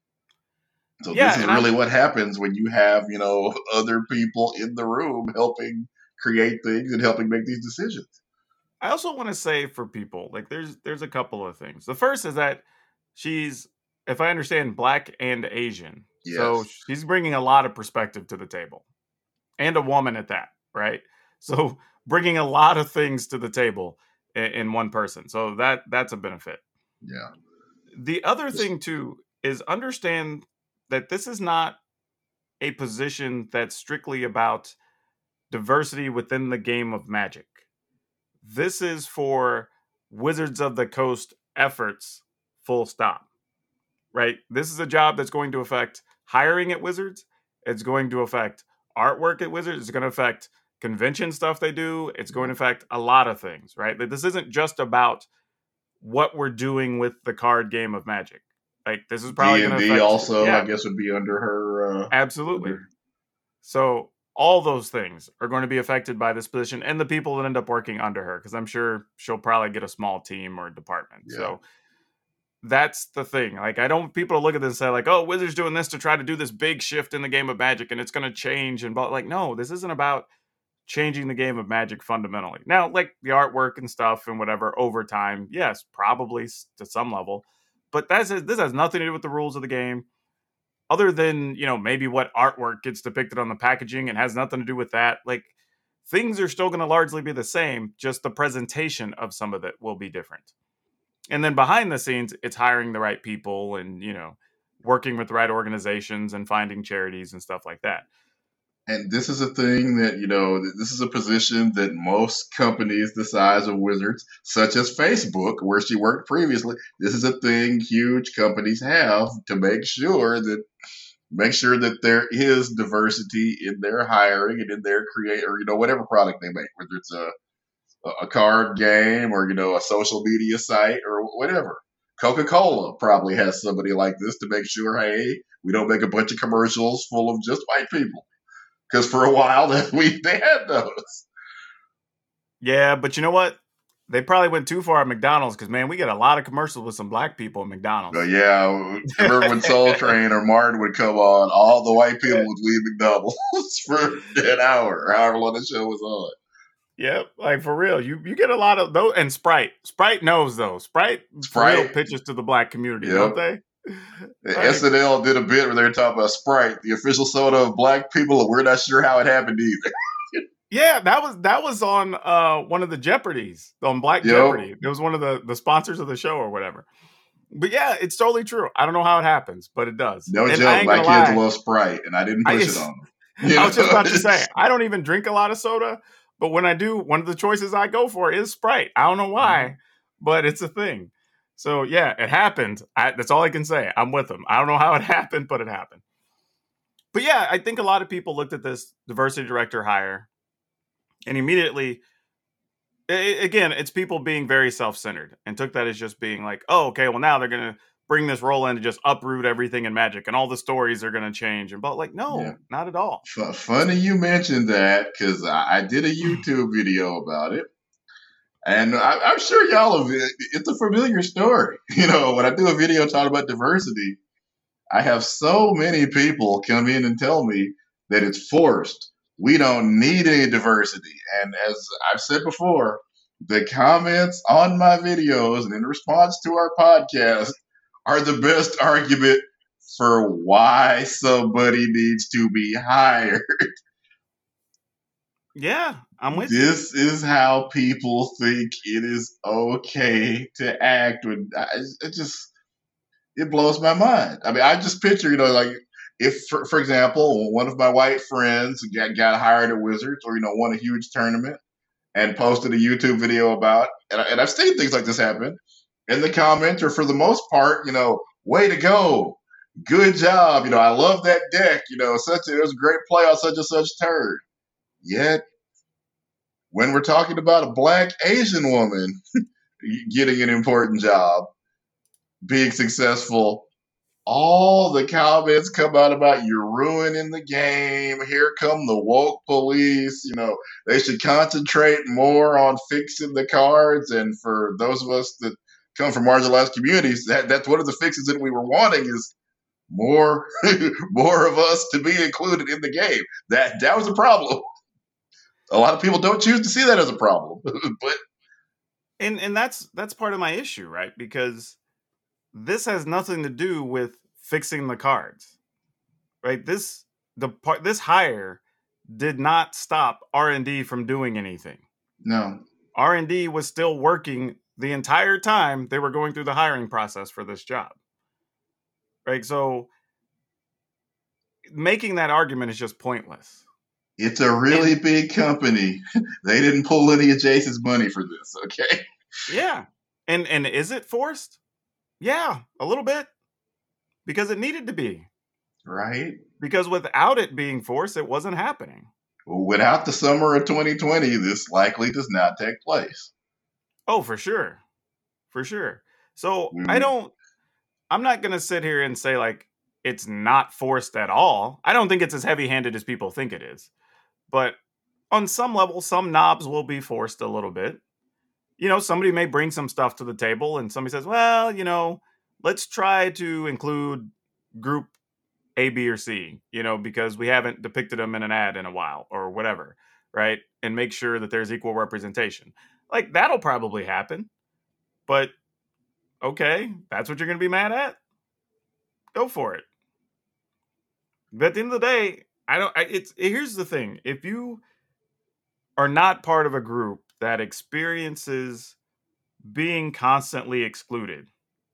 Speaker 4: So yeah, this is really what happens when you have, other people in the room helping create things and helping make these decisions.
Speaker 3: I also want to say for people, like there's a couple of things. The first is that she's, if I understand, Black and Asian. Yes. So she's bringing a lot of perspective to the table, and a woman at that, right? So bringing a lot of things to the table in one person. So that's a benefit.
Speaker 4: Yeah.
Speaker 3: The other thing too is understand that this is not a position that's strictly about diversity within the game of Magic. This is for Wizards of the Coast efforts, full stop. Right? This is a job that's going to affect hiring at Wizards. It's going to affect artwork at Wizards. It's going to affect convention stuff they do. It's going to affect a lot of things, right? That this isn't just about what we're doing with the card game of Magic. Like this is probably going to affect
Speaker 4: also, I guess, would be under her.
Speaker 3: Absolutely. So all those things are going to be affected by this position and the people that end up working under her, because I'm sure she'll probably get a small team or department. Yeah. So that's the thing. Like, I don't want people to look at this and say, like, oh, Wizards doing this to try to do this big shift in the game of Magic and it's going to change. And like, no, this isn't about changing the game of Magic fundamentally. Now, like the artwork and stuff and whatever over time, yes, probably to some level, but this has nothing to do with the rules of the game. Other than, maybe what artwork gets depicted on the packaging, and has nothing to do with that. Like, things are still going to largely be the same, just the presentation of some of it will be different. And then behind the scenes, it's hiring the right people and, working with the right organizations and finding charities and stuff like that.
Speaker 4: And this is a thing that, this is a position that most companies the size of Wizards, such as Facebook, where she worked previously, this is a thing huge companies have to make sure that there is diversity in their hiring and in their whatever product they make, whether it's a card game or, a social media site or whatever. Coca-Cola probably has somebody like this to make sure, hey, we don't make a bunch of commercials full of just white people. Because for a while they had those.
Speaker 3: Yeah, but you know what? They probably went too far at McDonald's because, man, we get a lot of commercials with some black people at McDonald's.
Speaker 4: Yeah, remember when Soul Train or Martin would come on, all the white people would leave McDonald's for an hour, or however long the show was on.
Speaker 3: Yep, like for real. You get a lot of those, and Sprite. Sprite knows those. Sprite for real pitches to the black community, don't they?
Speaker 4: SNL did a bit where they were talking about Sprite, the official soda of black people, and we're not sure how it happened either.
Speaker 3: Yeah, that was on one of the Jeopardies, on Black Jeopardy. It was one of the sponsors of the show or whatever. But yeah, it's totally true. I don't know how it happens, but it does.
Speaker 4: No joke, my kids love Sprite, and I didn't push it on them.
Speaker 3: I was just about to say, I don't even drink a lot of soda, but when I do, one of the choices I go for is Sprite. I don't know why, but it's a thing. So yeah, it happened. That's all I can say. I'm with them. I don't know how it happened, but it happened. But yeah, I think a lot of people looked at this diversity director hire and immediately, again, it's people being very self-centered and took that as just being like, oh, okay, well now they're going to bring this role in to just uproot everything in Magic and all the stories are going to change. And but like, no, not at all.
Speaker 4: Funny you mentioned that because I did a YouTube video about it. And I'm sure y'all have, it's a familiar story. When I do a video talking about diversity, I have so many people come in and tell me that it's forced. We don't need any diversity. And as I've said before, the comments on my videos and in response to our podcast are the best argument for why somebody needs to be hired.
Speaker 3: Yeah, I'm with you.
Speaker 4: This is how people think it is okay to act. It blows my mind. I mean, I just picture, like if, for example, one of my white friends got hired at Wizards or, won a huge tournament and posted a YouTube video about, and I've seen things like this happen, and the comments are for the most part, way to go. Good job. I love that deck. It was a great play on such and such turn. Yet, when we're talking about a black Asian woman getting an important job, being successful, all the comments come out about you're ruining the game. Here come the woke police. They should concentrate more on fixing the cards. And for those of us that come from marginalized communities, that's one of the fixes that we were wanting is more of us to be included in the game. That was a problem. A lot of people don't choose to see that as a problem, but
Speaker 3: and that's part of my issue, right? Because this has nothing to do with fixing the cards, right? This hire did not stop R&D from doing anything.
Speaker 4: No,
Speaker 3: R&D was still working the entire time they were going through the hiring process for this job, right? So making that argument is just pointless.
Speaker 4: It's a really big company. They didn't pull any of Jason's money for this, okay?
Speaker 3: Yeah. And is it forced? Yeah, a little bit. Because it needed to be.
Speaker 4: Right.
Speaker 3: Because without it being forced, it wasn't happening.
Speaker 4: Without the summer of 2020, this likely does not take place.
Speaker 3: Oh, for sure. For sure. So I'm not going to sit here and say like, it's not forced at all. I don't think it's as heavy-handed as people think it is. But on some level, some knobs will be forced a little bit. Somebody may bring some stuff to the table and somebody says, well, let's try to include group A, B, or C, because we haven't depicted them in an ad in a while or whatever. right? And make sure that there's equal representation. Like, that'll probably happen. But, okay, that's what you're going to be mad at? Go for it. But at the end of the day, here's the thing. If you are not part of a group that experiences being constantly excluded,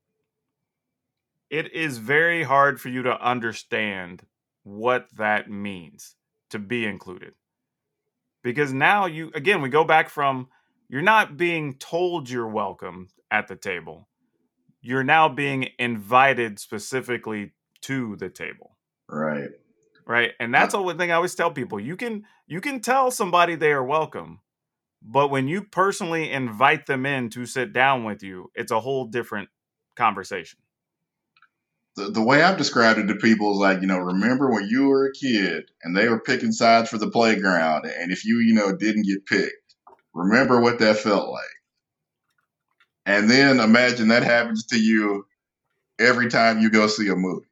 Speaker 3: it is very hard for you to understand what that means to be included. Because now we go back from, you're not being told you're welcome at the table. You're now being invited specifically to the table.
Speaker 4: Right.
Speaker 3: Right. And that's the one thing I always tell people. You can tell somebody they are welcome, but when you personally invite them in to sit down with you, it's a whole different conversation.
Speaker 4: The way I've described it to people is like, remember when you were a kid and they were picking sides for the playground, and if you didn't get picked, remember what that felt like. And then imagine that happens to you every time you go see a movie.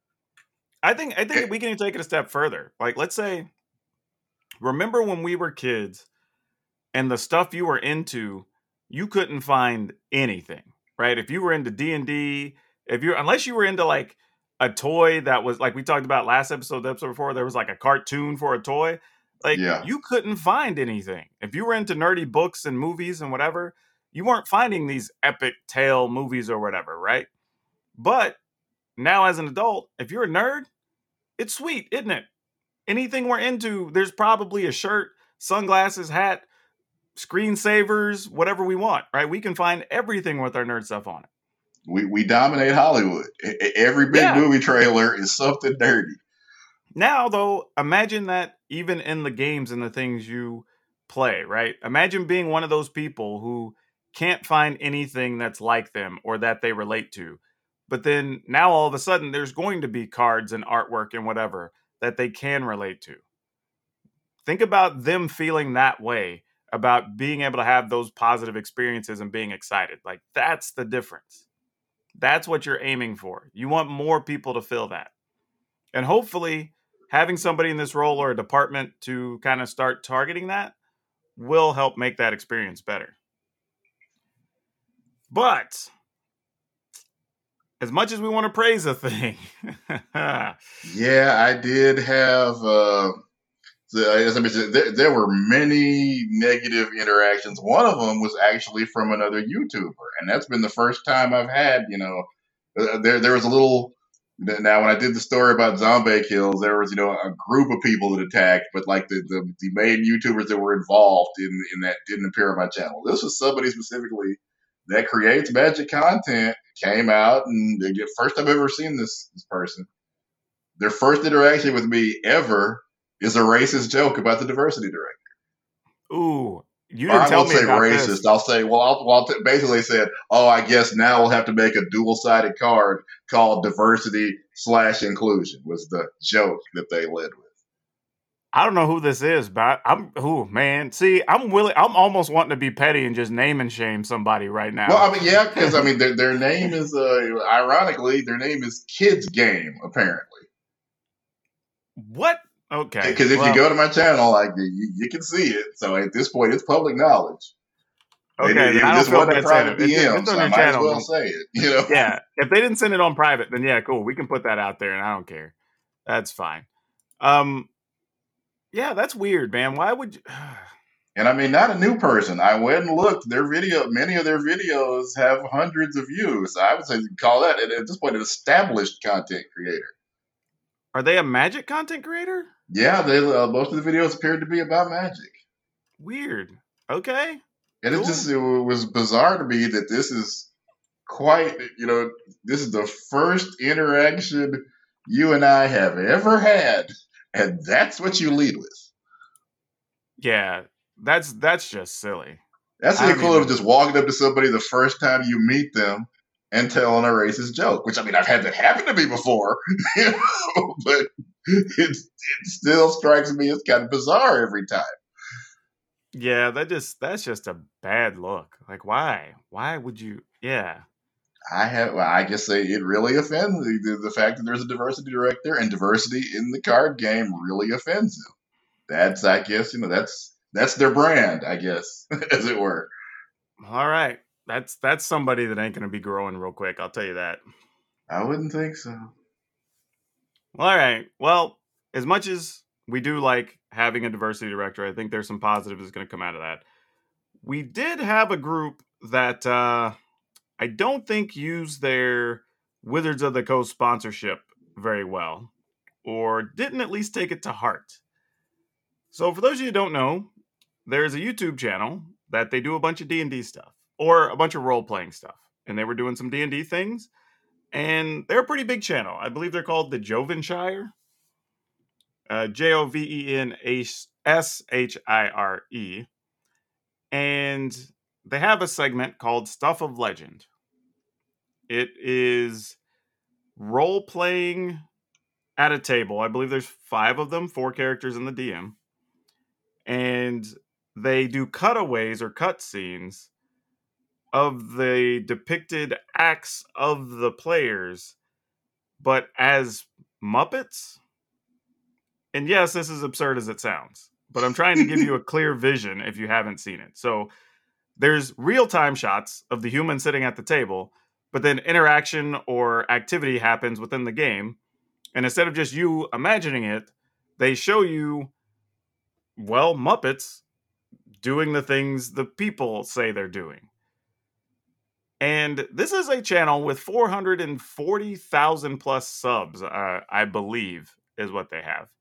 Speaker 3: I think we can take it a step further. Like, let's say, remember when we were kids and the stuff you were into, you couldn't find anything, right? If you were into D&D, unless you were into like a toy that was like we talked about last episode, the episode before, there was like a cartoon for a toy. Like, you couldn't find anything. If you were into nerdy books and movies and whatever, you weren't finding these epic tale movies or whatever, right? But now as an adult, if you're a nerd, it's sweet, isn't it? Anything we're into, there's probably a shirt, sunglasses, hat, screensavers, whatever we want, right? We can find everything with our nerd stuff on it.
Speaker 4: We dominate Hollywood. Every big movie trailer is something nerdy.
Speaker 3: Now, though, imagine that even in the games and the things you play, right? Imagine being one of those people who can't find anything that's like them or that they relate to. But then now all of a sudden there's going to be cards and artwork and whatever that they can relate to. Think about them feeling that way about being able to have those positive experiences and being excited. Like, that's the difference. That's what you're aiming for. You want more people to feel that. And hopefully having somebody in this role or a department to kind of start targeting that will help make that experience better. But as much as we want to praise a thing.
Speaker 4: Yeah, I did have, as I mentioned, there were many negative interactions. One of them was actually from another YouTuber. And that's been the first time I've had, there was a little, now when I did the story about Zombie Kills, there was, a group of people that attacked, but like the main YouTubers that were involved in that didn't appear on my channel. This was somebody specifically that creates magic content, came out, and the first time I've ever seen this person, their first interaction with me ever is a racist joke about the diversity director.
Speaker 3: Ooh, you didn't tell me about
Speaker 4: racist.
Speaker 3: This.
Speaker 4: I'll say, basically said, I guess now we'll have to make a dual-sided card called diversity/inclusion was the joke that they led with.
Speaker 3: I don't know who this is, but man. See, I'm almost wanting to be petty and just name and shame somebody right now.
Speaker 4: Well, because their name is, ironically, their name is Kids Game, apparently.
Speaker 3: What? Okay.
Speaker 4: Because if you go to my channel, like you can see it. So at this point, it's public knowledge.
Speaker 3: Okay,
Speaker 4: it just wasn't a private DM, so I might as well say it.
Speaker 3: Yeah, if they didn't send it on private, then yeah, cool. We can put that out there, and I don't care. That's fine. Yeah, that's weird, man. Why would you?
Speaker 4: And not a new person. I went and looked. Many of their videos have hundreds of views. I would say you call that, at this point, an established content creator.
Speaker 3: Are they a magic content creator?
Speaker 4: Yeah, they most of the videos appeared to be about magic.
Speaker 3: Weird. Okay.
Speaker 4: And cool. It was bizarre to me that this is quite, this is the first interaction you and I have ever had. And that's what you lead with.
Speaker 3: Yeah, that's just silly.
Speaker 4: That's the equivalent of just walking up to somebody the first time you meet them and telling a racist joke. Which, I've had that happen to me before. But it still strikes me as kind of bizarre every time.
Speaker 3: Yeah, that's just a bad look. Like, why? Why would you? Yeah.
Speaker 4: I guess it really offends the fact that there's a diversity director and diversity in the card game really offends them. That's, I guess, That's their brand, I guess, as it were.
Speaker 3: All right. That's somebody that ain't going to be growing real quick. I'll tell you that.
Speaker 4: I wouldn't think so.
Speaker 3: All right. Well, as much as we do like having a diversity director, I think there's some positives that's going to come out of that. We did have a group that I don't think used their Wizards of the Coast sponsorship very well, or didn't at least take it to heart. So for those of you who don't know, there's a YouTube channel that they do a bunch of D&D stuff, or a bunch of role-playing stuff. And they were doing some D&D things, and they're a pretty big channel. I believe they're called the Jovenshire. Jovenshire. And they have a segment called Stuff of Legend. It is role-playing at a table. I believe there's 5 of them, 4 characters in the DM. And they do cutaways or cutscenes of the depicted acts of the players, but as Muppets. And yes, this is absurd as it sounds, but I'm trying to give you a clear vision if you haven't seen it. So there's real-time shots of the human sitting at the table, but then interaction or activity happens within the game. And instead of just you imagining it, they show you, well, Muppets doing the things the people say they're doing. And this is a channel with 440,000 plus subs, I believe, is what they have.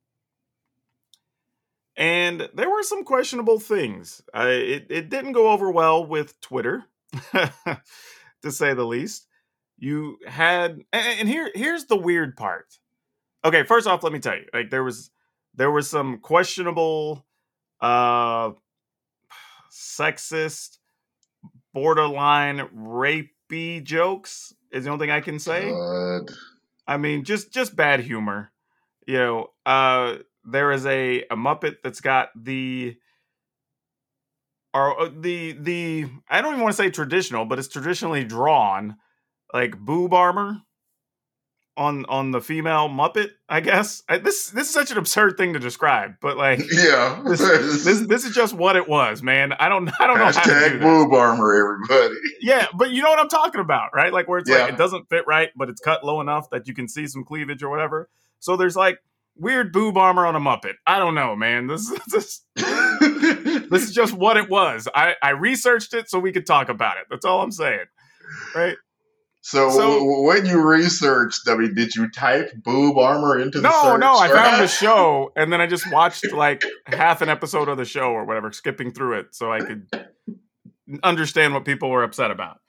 Speaker 3: And there were some questionable things. It didn't go over well with Twitter, to say the least. You had, and here's the weird part. Okay, first off, let me tell you, like there was some questionable, sexist, borderline rapey jokes. Is the only thing I can say.
Speaker 4: God.
Speaker 3: I mean, just bad humor. You know, there is a Muppet that's got the I don't even want to say traditional, but it's traditionally drawn like boob armor on the female Muppet, I guess. This is such an absurd thing to describe, but like,
Speaker 4: Yeah.
Speaker 3: this is just what it was, man. I don't know how to do
Speaker 4: Hashtag
Speaker 3: that.
Speaker 4: boob armor, everybody.
Speaker 3: Yeah, but you know what I'm talking about, right? Like where it's
Speaker 4: Yeah.
Speaker 3: like it doesn't fit right, but it's cut low enough that you can see some cleavage or whatever. So there's like weird boob armor on a Muppet. I don't know, man. This is just what it was. I researched it so we could talk about it. That's all I'm saying, right?
Speaker 4: So when you researched, I mean, did you type boob armor into the search?
Speaker 3: No, I found the show, and then I just watched like half an episode of the show or whatever, skipping through it so I could understand what people were upset about.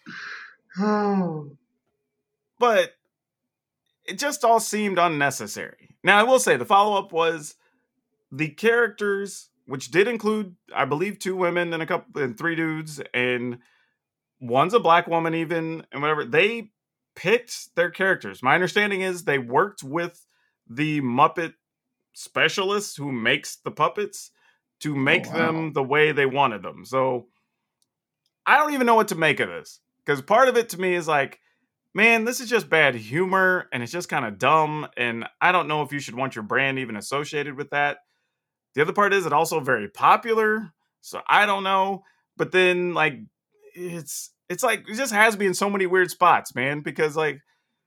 Speaker 3: But it just all seemed unnecessary. Now, I will say the follow-up was the characters, which did include, I believe, 2 women and 3 dudes, and one's a black woman even, and whatever. They picked their characters. My understanding is they worked with the Muppet specialist who makes the puppets to make them the way they wanted them. So I don't even know what to make of this, because part of it to me is like, man, this is just bad humor, and it's just kind of dumb, and I don't know if you should want your brand even associated with that. The other part is it also very popular, so I don't know. But then, like, it's like it just has me in so many weird spots, man. Because like,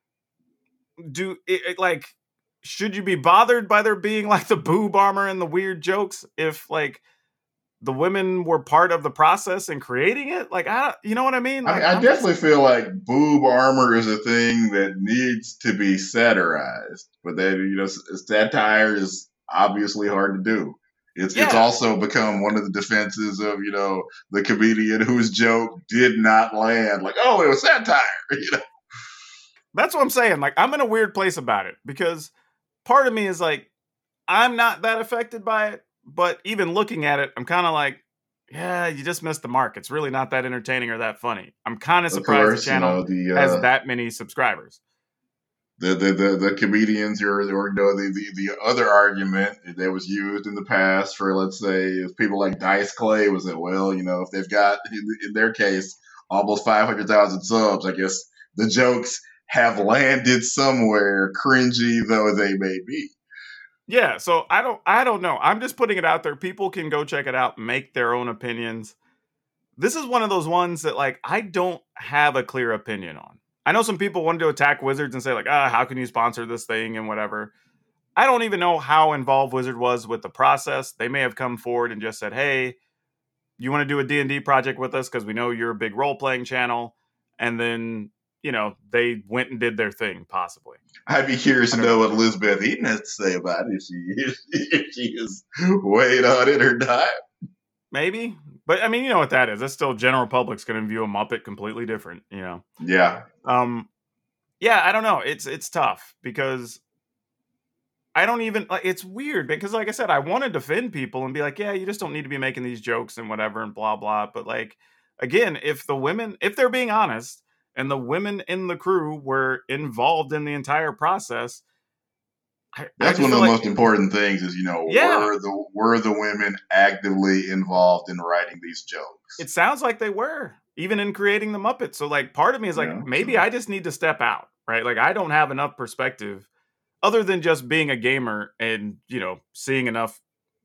Speaker 3: should you be bothered by there being like the boob armor and the weird jokes if like the women were part of the process in creating it? Like, you know what I mean? Like,
Speaker 4: I definitely feel like boob armor is a thing that needs to be satirized, but then, you know, satire is obviously hard to do. It's also become one of the defenses of, you know, the comedian whose joke did not land. Like, oh, it was satire. You know?
Speaker 3: That's what I'm saying. Like, I'm in a weird place about it because part of me is like, I'm not that affected by it, but even looking at it, I'm kind of like, yeah, you just missed the mark. It's really not that entertaining or that funny. I'm kind of surprised the channel has that many subscribers.
Speaker 4: The comedians or you know, the other argument that was used in the past for, let's say, if people like Dice Clay was that, well, you know, if they've got in their case almost 500,000 subs, I guess the jokes have landed somewhere, cringy though they may be.
Speaker 3: Yeah, so I don't know. I'm just putting it out there. People can go check it out, make their own opinions. This is one of those ones that like I don't have a clear opinion on. I know some people wanted to attack Wizards and say like, how can you sponsor this thing and whatever. I don't even know how involved Wizard was with the process. They may have come forward and just said, "Hey, you want to do a D&D project with us because we know you're a big role-playing channel." And then, they went and did their thing, possibly.
Speaker 4: I'd be curious to know what Elizabeth Eden has to say about it, if she is weighed on it or not.
Speaker 3: Maybe. But I mean, you know what that is. That's still general public's going to view a Muppet completely different,
Speaker 4: Yeah.
Speaker 3: Yeah, I don't know. It's tough because I don't even like. It's weird because, like I said, I want to defend people and be like, yeah, you just don't need to be making these jokes and whatever and blah blah. But like, again, if they're being honest, and the women in the crew were involved in the entire process,
Speaker 4: that's one of the most important things. Is
Speaker 3: yeah,
Speaker 4: were the women actively involved in writing these jokes?
Speaker 3: It sounds like they were, even in creating the Muppets. So like, part of me is like, maybe I just need to step out, right? Like, I don't have enough perspective other than just being a gamer and, seeing enough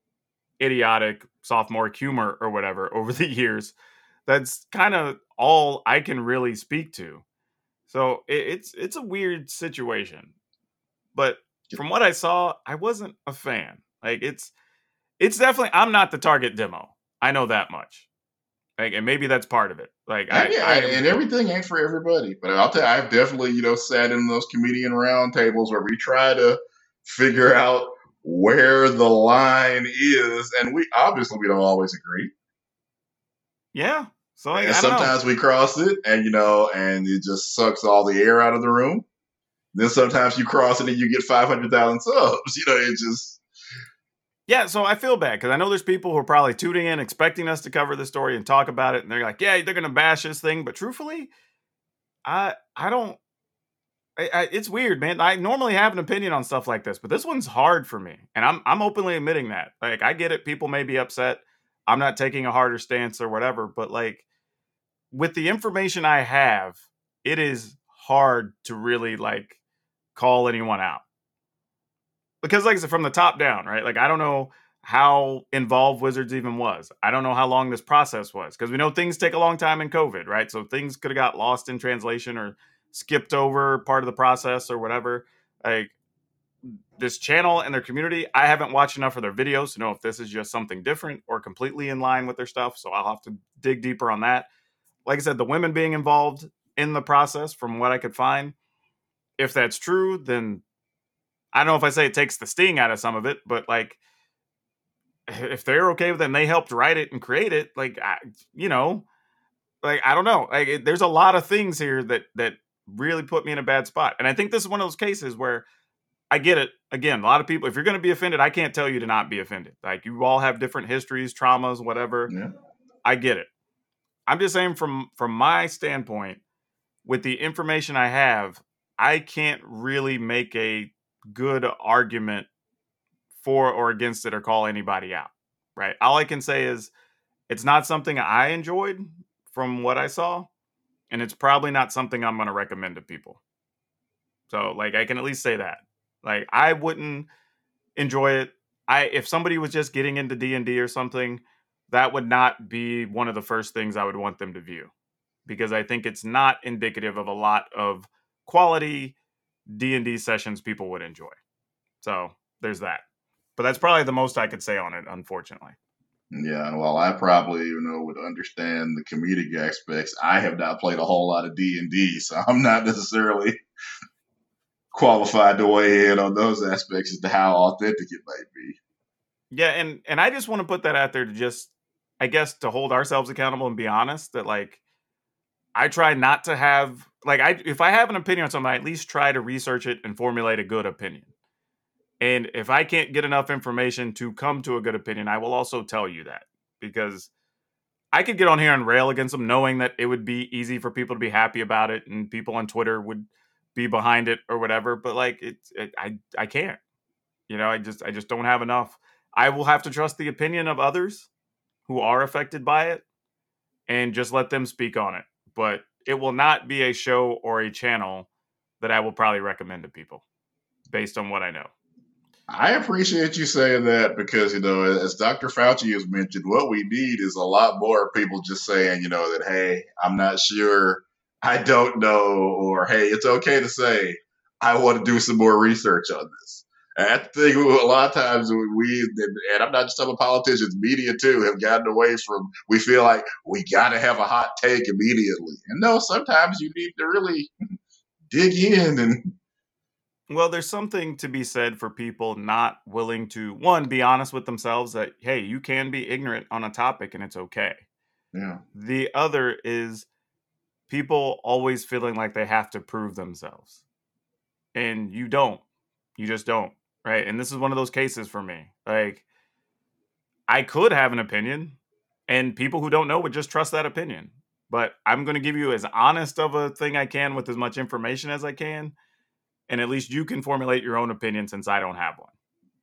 Speaker 3: idiotic sophomore humor or whatever over the years. That's kind of all I can really speak to. So it's a weird situation. But from what I saw, I wasn't a fan. Like, it's definitely, I'm not the target demo. I know that much. Like, and maybe that's part of it. Like,
Speaker 4: and everything ain't for everybody. But I'll tell you, I've definitely, sat in those comedian round tables where we try to figure out where the line is, and we don't always agree.
Speaker 3: Yeah. So
Speaker 4: and sometimes we cross it, and and it just sucks all the air out of the room. Then sometimes you cross it and you get 500,000 subs. It just.
Speaker 3: Yeah, so I feel bad because I know there's people who are probably tuning in, expecting us to cover the story and talk about it, and they're like, "Yeah, they're going to bash this thing." But truthfully, I don't. It's weird, man. I normally have an opinion on stuff like this, but this one's hard for me, and I'm openly admitting that. Like, I get it; people may be upset. I'm not taking a harder stance or whatever, but like, with the information I have, it is hard to really like call anyone out. Because, like I said, from the top down, right? Like, I don't know how involved Wizards even was. I don't know how long this process was because we know things take a long time in COVID, right? So things could have got lost in translation or skipped over part of the process or whatever. Like, this channel and their community, I haven't watched enough of their videos to know if this is just something different or completely in line with their stuff. So I'll have to dig deeper on that. Like I said, the women being involved in the process, from what I could find, if that's true, then I don't know if I say it takes the sting out of some of it, but like, if they're okay with it and they helped write it and create it, like, I don't know. Like, there's a lot of things here that really put me in a bad spot. And I think this is one of those cases where I get it. Again, a lot of people, if you're going to be offended, I can't tell you to not be offended. Like, you all have different histories, traumas, whatever.
Speaker 4: Yeah.
Speaker 3: I get it. I'm just saying from my standpoint, with the information I have, I can't really make a good argument for or against it or call anybody out, right? All I can say is it's not something I enjoyed from what I saw, and it's probably not something I'm going to recommend to people. So, like, I can at least say that. Like, I wouldn't enjoy it. If somebody was just getting into D&D or something, that would not be one of the first things I would want them to view, because I think it's not indicative of a lot of quality D&D sessions people would enjoy. So there's that. But that's probably the most I could say on it, unfortunately.
Speaker 4: Yeah, well, I probably, would understand the comedic aspects. I have not played a whole lot of D&D, so I'm not necessarily qualified to weigh in on those aspects as to how authentic it might be.
Speaker 3: Yeah, and I just want to put that out there to just, I guess, to hold ourselves accountable and be honest that, like, I try not to have, like, if I have an opinion on something, I at least try to research it and formulate a good opinion. And if I can't get enough information to come to a good opinion, I will also tell you that, because I could get on here and rail against them knowing that it would be easy for people to be happy about it and people on Twitter would be behind it or whatever. But like, I can't, I just don't have enough. I will have to trust the opinion of others who are affected by it and just let them speak on it. But it will not be a show or a channel that I will probably recommend to people based on what I know.
Speaker 4: I appreciate you saying that because, as Dr. Fauci has mentioned, what we need is a lot more people just saying, that, hey, I'm not sure, I don't know, or hey, it's okay to say, I want to do some more research on this. And I think a lot of times and I'm not just talking about politicians, media too, have gotten away from, we feel like we got to have a hot take immediately. And no, sometimes you need to really dig in and,
Speaker 3: Well, there's something to be said for people not willing to, one, be honest with themselves that, hey, you can be ignorant on a topic and it's okay.
Speaker 4: yeah.
Speaker 3: The other is people always feeling like they have to prove themselves. And you don't. You just don't. Right. And this is one of those cases for me. Like, I could have an opinion, and people who don't know would just trust that opinion. But I'm going to give you as honest of a thing I can with as much information as I can. And at least you can formulate your own opinion since I don't have one.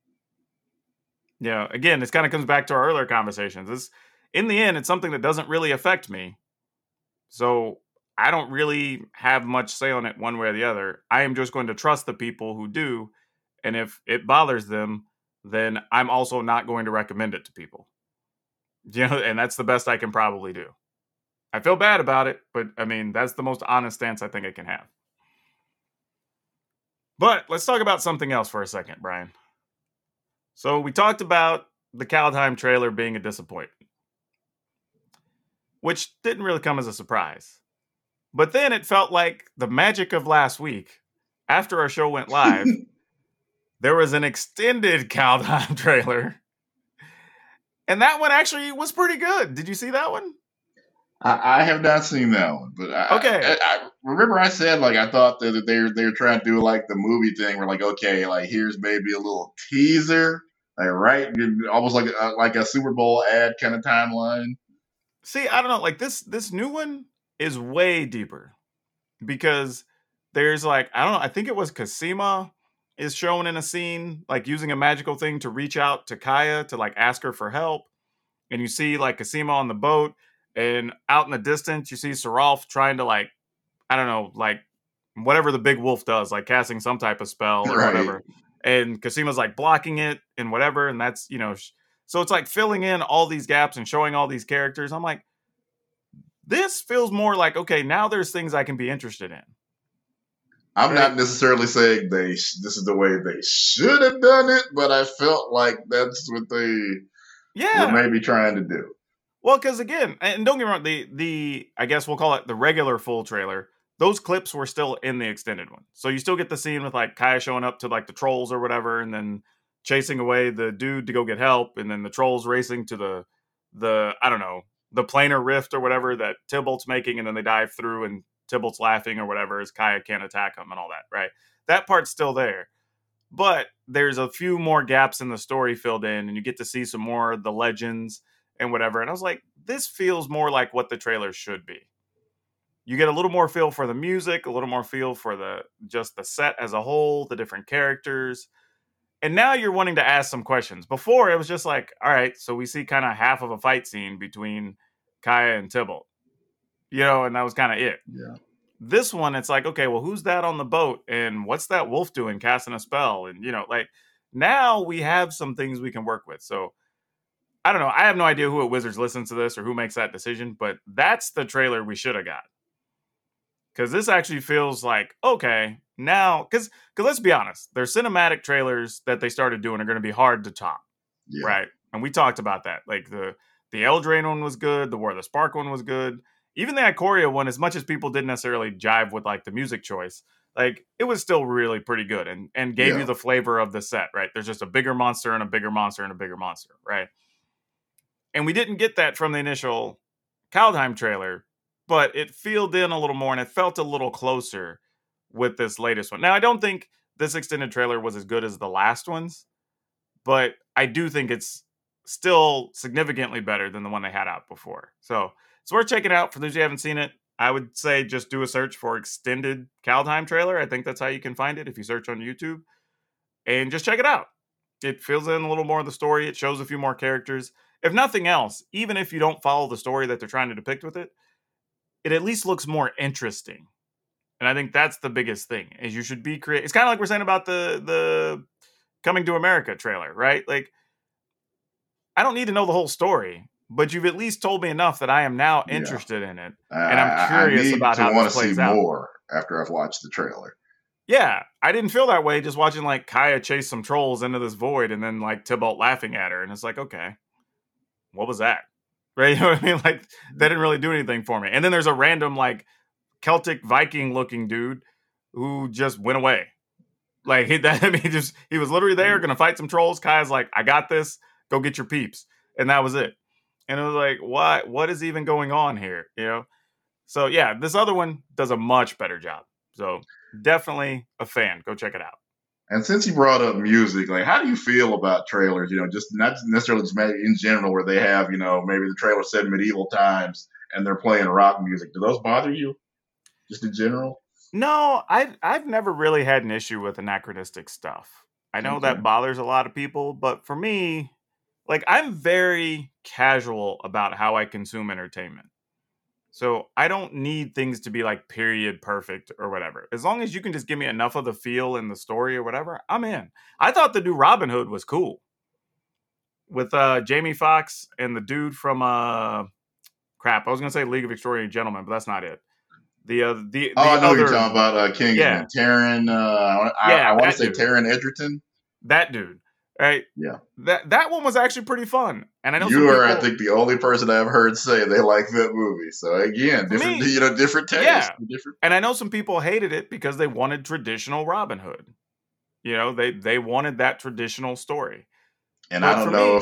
Speaker 3: Again, this kind of comes back to our earlier conversations. In the end, it's something that doesn't really affect me. So I don't really have much say on it one way or the other. I am just going to trust the people who do. And if it bothers them, then I'm also not going to recommend it to people. And that's the best I can probably do. I feel bad about it, but I mean, that's the most honest stance I think I can have. But let's talk about something else for a second, Brian. So we talked about the Kaldheim trailer being a disappointment, which didn't really come as a surprise. But then it felt like the magic of last week, after our show went live, there was an extended Kaldheim trailer. And that one actually was pretty good. Did you see that one?
Speaker 4: I have not seen that one, but I remember I said like I thought that they're trying to do like the movie thing where like okay like here's maybe a little teaser like right almost like a Super Bowl ad kind of timeline.
Speaker 3: See, I don't know, like this new one is way deeper because there's like I don't know, I think it was Cosima is shown in a scene like using a magical thing to reach out to Kaya to like ask her for help, and you see like Cosima on the boat. And out in the distance, you see Seraph trying to like, I don't know, like whatever the big wolf does, like casting some type of spell or whatever. And Cosima's like blocking it and whatever. And that's, so it's like filling in all these gaps and showing all these characters. I'm like, this feels more like, okay, now there's things I can be interested in.
Speaker 4: I'm not necessarily saying this is the way they should have done it, but I felt like that's what they were maybe trying to do.
Speaker 3: Well, because again, and don't get me wrong, the I guess we'll call it the regular full trailer. Those clips were still in the extended one, so you still get the scene with like Kaya showing up to like the trolls or whatever, and then chasing away the dude to go get help, and then the trolls racing to the I don't know the planar rift or whatever that Tybalt's making, and then they dive through, and Tybalt's laughing or whatever as Kaya can't attack him and all that. Right, that part's still there, but there's a few more gaps in the story filled in, and you get to see some more of the legends and whatever. And I was like, this feels more like what the trailer should be. You get a little more feel for the music, a little more feel for just the set as a whole, the different characters. And now you're wanting to ask some questions. Before it was just like, all right, so we see kind of half of a fight scene between Kaya and Tybalt, and that was kind of it.
Speaker 4: Yeah.
Speaker 3: This one, it's like, okay, well, who's that on the boat? And what's that wolf doing casting a spell? And, like now we have some things we can work with. So I don't know. I have no idea who at Wizards listens to this or who makes that decision, but that's the trailer we should have got. Because this actually feels like, okay, now, because let's be honest, their cinematic trailers that they started doing are going to be hard to top, right? And we talked about that. Like the Eldraine one was good, the War of the Spark one was good. Even the Ikoria one, as much as people didn't necessarily jive with like the music choice, like it was still really pretty good and gave you the flavor of the set, right? There's just a bigger monster and a bigger monster and a bigger monster, right? And we didn't get that from the initial Kaldheim trailer, but it filled in a little more and it felt a little closer with this latest one. Now, I don't think this extended trailer was as good as the last ones, but I do think it's still significantly better than the one they had out before. So it's worth checking out. For those who haven't seen it, I would say just do a search for extended Kaldheim trailer. I think that's how you can find it if you search on YouTube. And just check it out. It fills in a little more of the story. It shows a few more characters. If nothing else, even if you don't follow the story that they're trying to depict with it, it at least looks more interesting. And I think that's the biggest thing, is you should be creative. It's kind of like we're saying about the Coming to America trailer, right? Like, I don't need to know the whole story, but you've at least told me enough that I am now
Speaker 4: Yeah.
Speaker 3: interested in it, and I'm
Speaker 4: I
Speaker 3: curious
Speaker 4: need
Speaker 3: about
Speaker 4: to
Speaker 3: how
Speaker 4: want
Speaker 3: this
Speaker 4: to see
Speaker 3: plays out.
Speaker 4: more after I've watched the trailer.
Speaker 3: Yeah, I didn't feel that way just watching like Kaya chase some trolls into this void and then like Tybalt laughing at her, and it's like, okay, what was that? Right? You know what I mean? Like, that didn't really do anything for me. And then there's a random like Celtic Viking looking dude who just went away. Like he was literally there, gonna fight some trolls. Kaya's like, I got this. Go get your peeps, and that was it. And it was like, what is even going on here? You know. So yeah, this other one does a much better job. So definitely a fan. Go check it out.
Speaker 4: And since you brought up music, like, how do you feel about trailers? You know, just not necessarily just maybe in general, where they have, you know, maybe the trailer set in medieval times and they're playing rock music. Do those bother you? Just in general?
Speaker 3: No, I've never really had an issue with anachronistic stuff. I know
Speaker 4: Okay.
Speaker 3: that bothers a lot of people, but for me, like, I'm very casual about how I consume entertainment. So I don't need things to be like period perfect or whatever. As long as you can just give me enough of the feel and the story or whatever, I'm in. I thought the new Robin Hood was cool with Jamie Foxx and the dude from crap. I was gonna say League of Extraordinary Gentlemen, but that's not it. The
Speaker 4: I know
Speaker 3: other,
Speaker 4: you're talking about Kingsman.
Speaker 3: yeah,
Speaker 4: Taron, I want to say Taron Egerton.
Speaker 3: That dude, right?
Speaker 4: Yeah.
Speaker 3: That one was actually pretty fun. And I know
Speaker 4: you are, I think, the only person I've heard say they like that movie. So again, different, different taste.
Speaker 3: Yeah.
Speaker 4: Different.
Speaker 3: And I know some people hated it because they wanted traditional Robin Hood. You know, they wanted that traditional story.
Speaker 4: And I don't know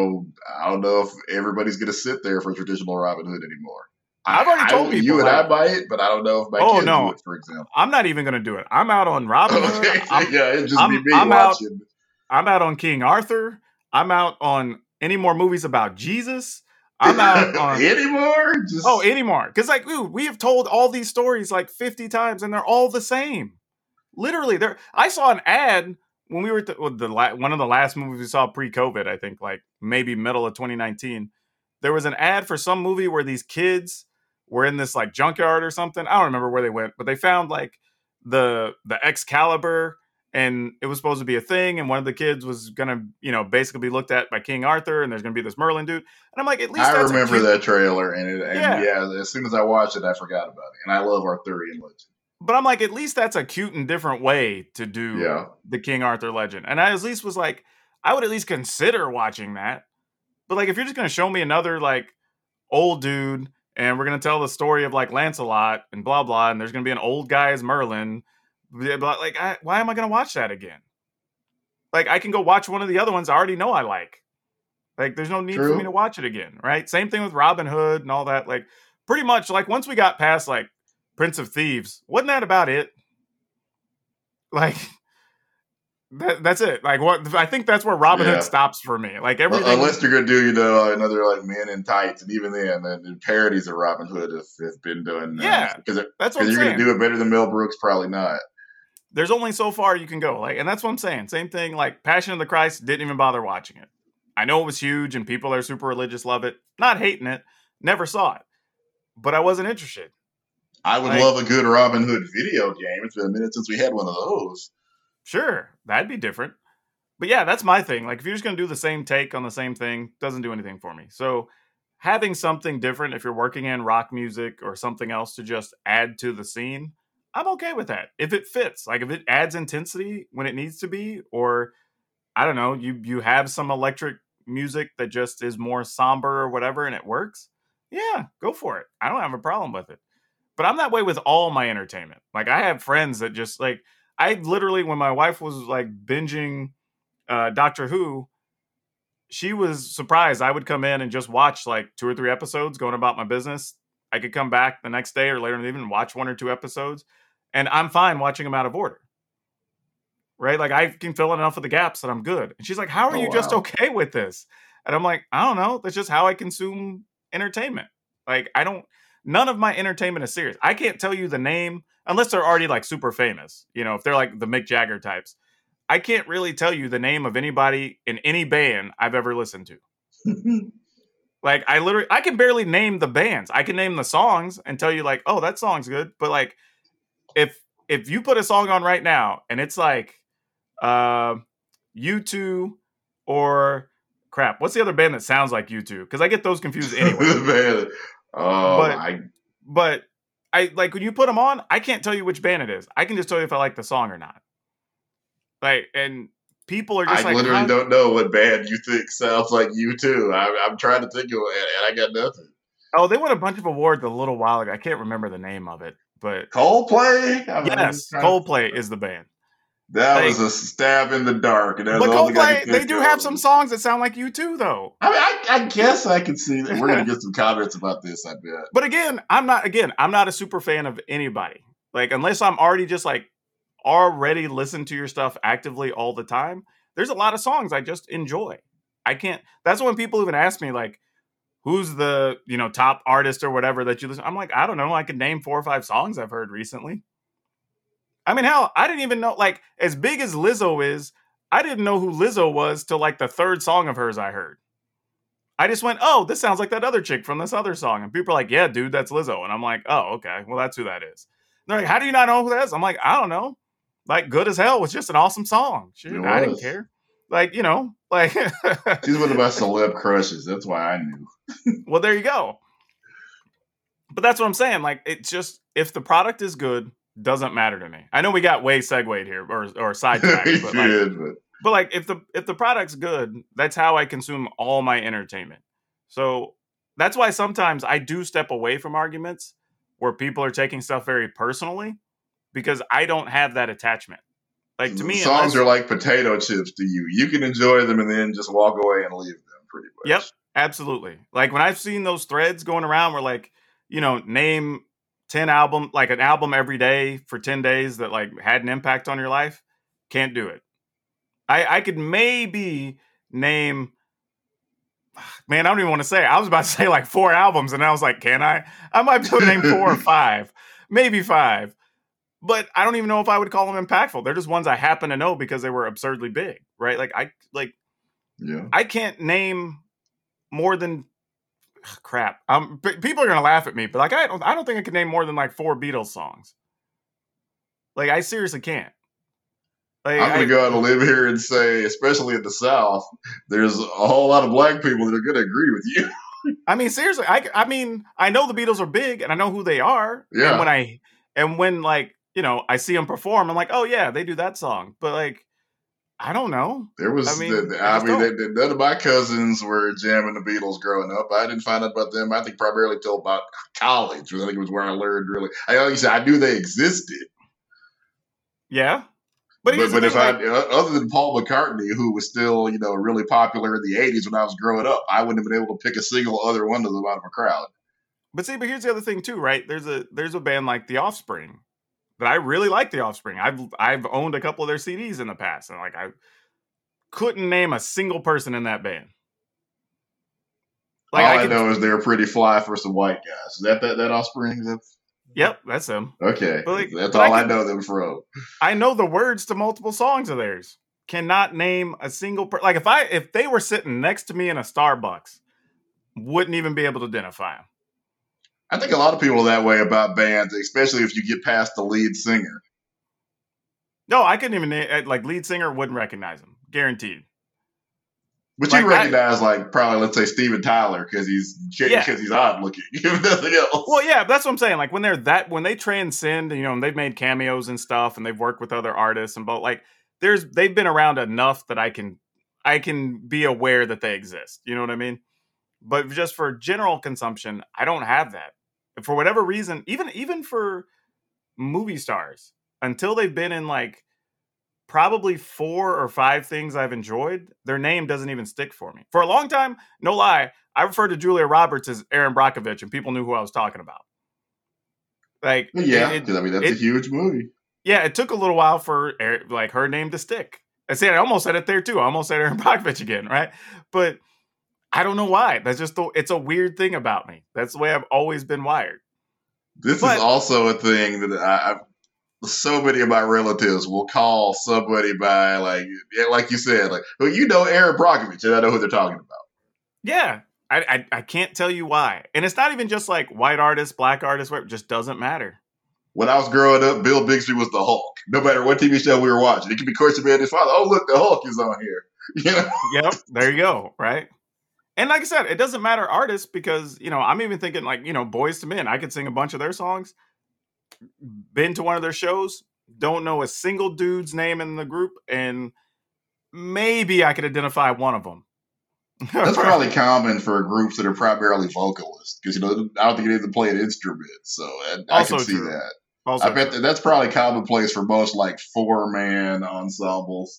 Speaker 4: if everybody's going to sit there for traditional Robin Hood anymore.
Speaker 3: I've already told people
Speaker 4: you and I buy it, but I don't know if my kids do it, for example.
Speaker 3: I'm not even going to do it. I'm out on Robin Hood.
Speaker 4: It'd just be me watching.
Speaker 3: I'm out on King Arthur. I'm out on any more movies about Jesus. I'm out on
Speaker 4: any more?
Speaker 3: Any more? Because like, dude, we have told all these stories like 50 times, and they're all the same. Literally, I saw an ad when we were one of the last movies we saw pre-COVID. I think like maybe middle of 2019. There was an ad for some movie where these kids were in this like junkyard or something. I don't remember where they went, but they found like the Excalibur, and it was supposed to be a thing. And one of the kids was gonna, basically be looked at by King Arthur, and there's gonna be this Merlin dude. And I'm like, at least
Speaker 4: I remember that trailer, and as soon as I watched it, I forgot about it. And I love Arthurian legend.
Speaker 3: But I'm like, at least that's a cute and different way to do the King Arthur legend. And I at least was like, I would at least consider watching that. But like, if you're just gonna show me another like old dude, and we're gonna tell the story of like Lancelot and blah blah, and there's gonna be an old guy as Merlin, but like, why am I gonna watch that again? Like, I can go watch one of the other ones I already know I like. Like, there's no need for me to watch it again, right? Same thing with Robin Hood and all that. Like, pretty much, like, once we got past like Prince of Thieves, wasn't that about it? Like, that's it. Like, what I think that's where Robin Hood stops for me. Like, everything,
Speaker 4: unless you're gonna do another like Men in Tights, and even then the parodies of Robin Hood have been done. Because
Speaker 3: that's what I'm
Speaker 4: you're
Speaker 3: saying.
Speaker 4: Gonna do it better than Mel Brooks, probably not.
Speaker 3: There's only so far you can go. Like, and that's what I'm saying. Same thing. Like, Passion of the Christ, didn't even bother watching it. I know it was huge, and people that are super religious love it. Not hating it. Never saw it, but I wasn't interested.
Speaker 4: I would love a good Robin Hood video game. It's been a minute since we had one of those.
Speaker 3: Sure, that'd be different. But yeah, that's my thing. Like, if you're just going to do the same take on the same thing, doesn't do anything for me. So having something different, if you're working in rock music or something else to just add to the scene, I'm okay with that. If it fits, like if it adds intensity when it needs to be, or I don't know, you have some electric music that just is more somber or whatever, and it works, yeah, go for it. I don't have a problem with it. But I'm that way with all my entertainment. Like, I have friends that just like, I literally, when my wife was like binging Doctor Who, she was surprised I would come in and just watch like 2 or 3 episodes going about my business. I could come back the next day or later in the evening and watch 1 or 2 episodes, and I'm fine watching them out of order. Right? Like, I can fill in enough of the gaps that I'm good. And she's like, how are you just okay with this? And I'm like, I don't know. That's just how I consume entertainment. Like, none of my entertainment is serious. I can't tell you the name unless they're already like super famous. If they're like the Mick Jagger types. I can't really tell you the name of anybody in any band I've ever listened to. Like, I can barely name the bands. I can name the songs and tell you like, oh, that song's good. But like, if you put a song on right now and it's like, U2 or crap. What's the other band that sounds like U2? Because I get those confused anyway.
Speaker 4: Man,
Speaker 3: But I like when you put them on, I can't tell you which band it is. I can just tell you if I like the song or not. Like, and people are just
Speaker 4: I literally don't know what band you think sounds like U2. I'm trying to think of it, and I got nothing.
Speaker 3: Oh, they won a bunch of awards a little while ago. I can't remember the name of it, but
Speaker 4: Coldplay.
Speaker 3: Yes, Coldplay is the band.
Speaker 4: That was a stab in the dark. And
Speaker 3: but Coldplay, they do have some songs that sound like U2, though.
Speaker 4: I mean, I guess I can see that. We're gonna get some comments about this, I bet.
Speaker 3: But again, I'm not a super fan of anybody. Like, unless I'm already just like already listen to your stuff actively all the time. There's a lot of songs I just enjoy. I can't. That's when people even ask me like, who's the top artist or whatever that you listen. I'm like, I don't know. I could name 4 or 5 songs I've heard recently. I mean, hell, I didn't even know, like, as big as Lizzo is, I didn't know who Lizzo was till like the 3rd song of hers I heard. I just went, oh, this sounds like that other chick from this other song. And people are like, yeah, dude, that's Lizzo. And I'm like, oh, okay. Well, that's who that is. And they're like, how do you not know who that is? I'm like, I don't know. Like, Good as Hell was just an awesome song. Shoot, I didn't care. Like, like.
Speaker 4: She's one of my celeb crushes. That's why I knew.
Speaker 3: Well, there you go. But that's what I'm saying. Like, it's just, if the product is good, doesn't matter to me. I know we got way segued here or sidetracked, but like if the product's good, that's how I consume all my entertainment. So that's why sometimes I do step away from arguments where people are taking stuff very personally, because I don't have that attachment. Like, to me,
Speaker 4: songs are like potato chips to you. You can enjoy them and then just walk away and leave them, pretty much.
Speaker 3: Yep, absolutely. Like, when I've seen those threads going around where like, name 10 album, like an album every day for 10 days that like had an impact on your life, can't do it. I could maybe name, man, I don't even want to say, I was about to say like 4 albums and I was like, can I might be able to name 4 or 5, maybe 5, but I don't even know if I would call them impactful. They're just ones I happen to know because they were absurdly big, right? I can't name more than crap. People are gonna laugh at me, but like I don't think I can name more than like 4 Beatles songs. Like, I seriously can't. Like,
Speaker 4: I'm gonna go out and live here and say, especially in the South, there's a whole lot of black people that are gonna agree with you.
Speaker 3: I mean, seriously, I mean, I know the Beatles are big and I know who they are.
Speaker 4: Yeah.
Speaker 3: And when like, I see them perform, I'm like, oh yeah, they do that song. But like, I don't know.
Speaker 4: There was, none of my cousins were jamming the Beatles growing up. I didn't find out about them, I think, primarily till about college. I think it was where I learned really. I knew they existed.
Speaker 3: Yeah.
Speaker 4: But if other than Paul McCartney, who was still, really popular in the 80s when I was growing up, I wouldn't have been able to pick a single other one of them out of a crowd.
Speaker 3: But here's the other thing too, right? There's a band like The Offspring that I really like. The Offspring. I've owned a couple of their CDs in the past, and like I couldn't name a single person in that band.
Speaker 4: Like, all I know is they're pretty fly for some white guys. Is that Offspring?
Speaker 3: Yep, that's them.
Speaker 4: Okay, that's all I know them from.
Speaker 3: I know the words to multiple songs of theirs. Cannot name a single like if they were sitting next to me in a Starbucks, wouldn't even be able to identify them.
Speaker 4: I think a lot of people are that way about bands, especially if you get past the lead singer.
Speaker 3: No, I couldn't even like lead singer wouldn't recognize him, guaranteed.
Speaker 4: But like, you recognize, probably, let's say, Steven Tyler because he's odd looking, if nothing else.
Speaker 3: Well, yeah, that's what I'm saying. Like, when they transcend, and they've made cameos and stuff, and they've worked with other artists, and both, like, they've been around enough that I can be aware that they exist. You know what I mean? But just for general consumption, I don't have that. For whatever reason, even for movie stars, until they've been in like probably 4 or 5 things I've enjoyed, their name doesn't even stick for me. For a long time, no lie, I referred to Julia Roberts as Erin Brockovich, and people knew who I was talking about. Like,
Speaker 4: yeah, because that's a huge movie.
Speaker 3: Yeah, it took a little while for like her name to stick. I almost said it there too. I almost said Erin Brockovich again, right? But I don't know why. That's just it's a weird thing about me. That's the way I've always been wired.
Speaker 4: This is also a thing that so many of my relatives will call somebody by like you said, like, well, Erin Brockovich, and I know who they're talking about.
Speaker 3: Yeah, I can't tell you why, and it's not even just like white artists, black artists. It just doesn't matter.
Speaker 4: When I was growing up, Bill Bixby was the Hulk. No matter what TV show we were watching, it could be Question Man and his father. Oh, look, the Hulk is on here. You know?
Speaker 3: Yep, there you go, right? And like I said, it doesn't matter artists because, I'm even thinking like, Boys to Men. I could sing a bunch of their songs. Been to one of their shows. Don't know a single dude's name in the group. And maybe I could identify one of them.
Speaker 4: That's probably common for groups that are primarily vocalists because, I don't think they need to play an instrument. So I can see that. I bet that's probably commonplace for most like 4-man ensembles.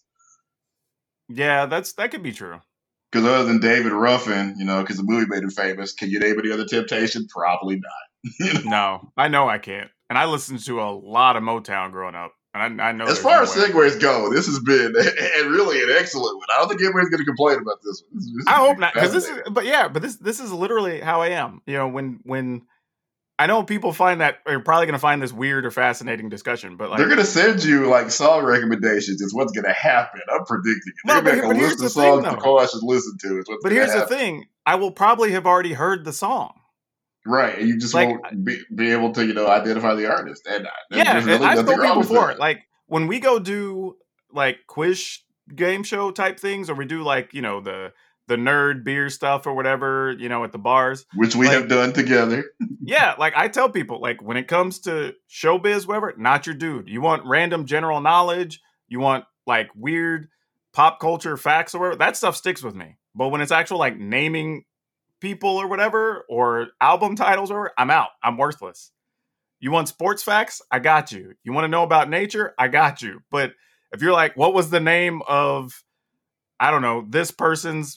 Speaker 3: Yeah, that could be true.
Speaker 4: Because other than David Ruffin, because the movie made him famous, can you name any other Temptation? Probably not.
Speaker 3: No, I know I can't. And I listened to a lot of Motown growing up. And I know
Speaker 4: as far as segues go, this has been and really an excellent one. I don't think anybody's going to complain about this one. This
Speaker 3: I hope not, because this is literally how I am. When I know people find that are probably going to find this weird or fascinating discussion, but like
Speaker 4: they're going to send you like song recommendations. Is what's going to happen. I'm predicting it. They're going to list the songs the call I should listen to. Is what's
Speaker 3: but here's the thing: I will probably have already heard the song.
Speaker 4: Right, and you just won't be able to, identify the artist. And
Speaker 3: really I've told people before, like when we go do like quiz game show type things, or we do like the nerd beer stuff or whatever, at the bars,
Speaker 4: which we have done together.
Speaker 3: Yeah, like I tell people, like when it comes to showbiz, whatever, not your dude. You want random general knowledge, you want like weird pop culture facts or whatever. That stuff sticks with me. But when it's actual like naming people or whatever, or album titles or whatever, I'm out. I'm worthless. You want sports facts? I got you. You want to know about nature? I got you. But if you're like, what was the name of, I don't know, this person's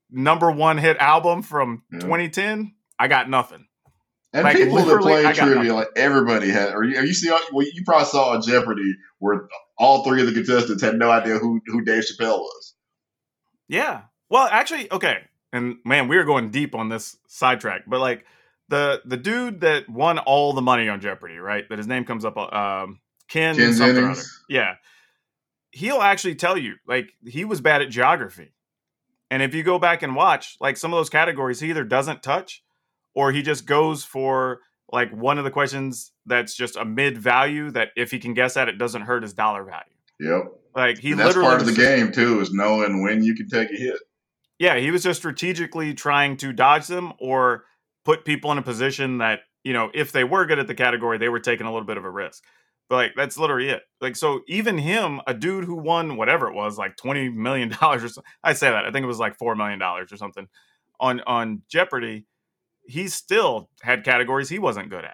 Speaker 3: #1 hit album from 2010? I got nothing.
Speaker 4: And like, people that play trivia, like everybody had, or you probably saw on Jeopardy where all 3 of the contestants had no idea who Dave Chappelle was.
Speaker 3: Yeah. Well, actually, okay. And man, we are going deep on this sidetrack, but like the dude that won all the money on Jeopardy, right? That his name comes up, Ken something or other. Yeah. He'll actually tell you, like, he was bad at geography. And if you go back and watch, like some of those categories, he either doesn't touch or he just goes for like one of the questions that's just a mid value that if he can guess at it doesn't hurt his dollar value.
Speaker 4: Yep.
Speaker 3: Like he
Speaker 4: that's part of the game too, is knowing when you can take a hit.
Speaker 3: Yeah, he was just strategically trying to dodge them or put people in a position that, if they were good at the category, they were taking a little bit of a risk. But like, that's literally it. Like, so even him, a dude who won whatever it was, like $20 million or something. I say that. I think it was like $4 million or something on Jeopardy. He still had categories he wasn't good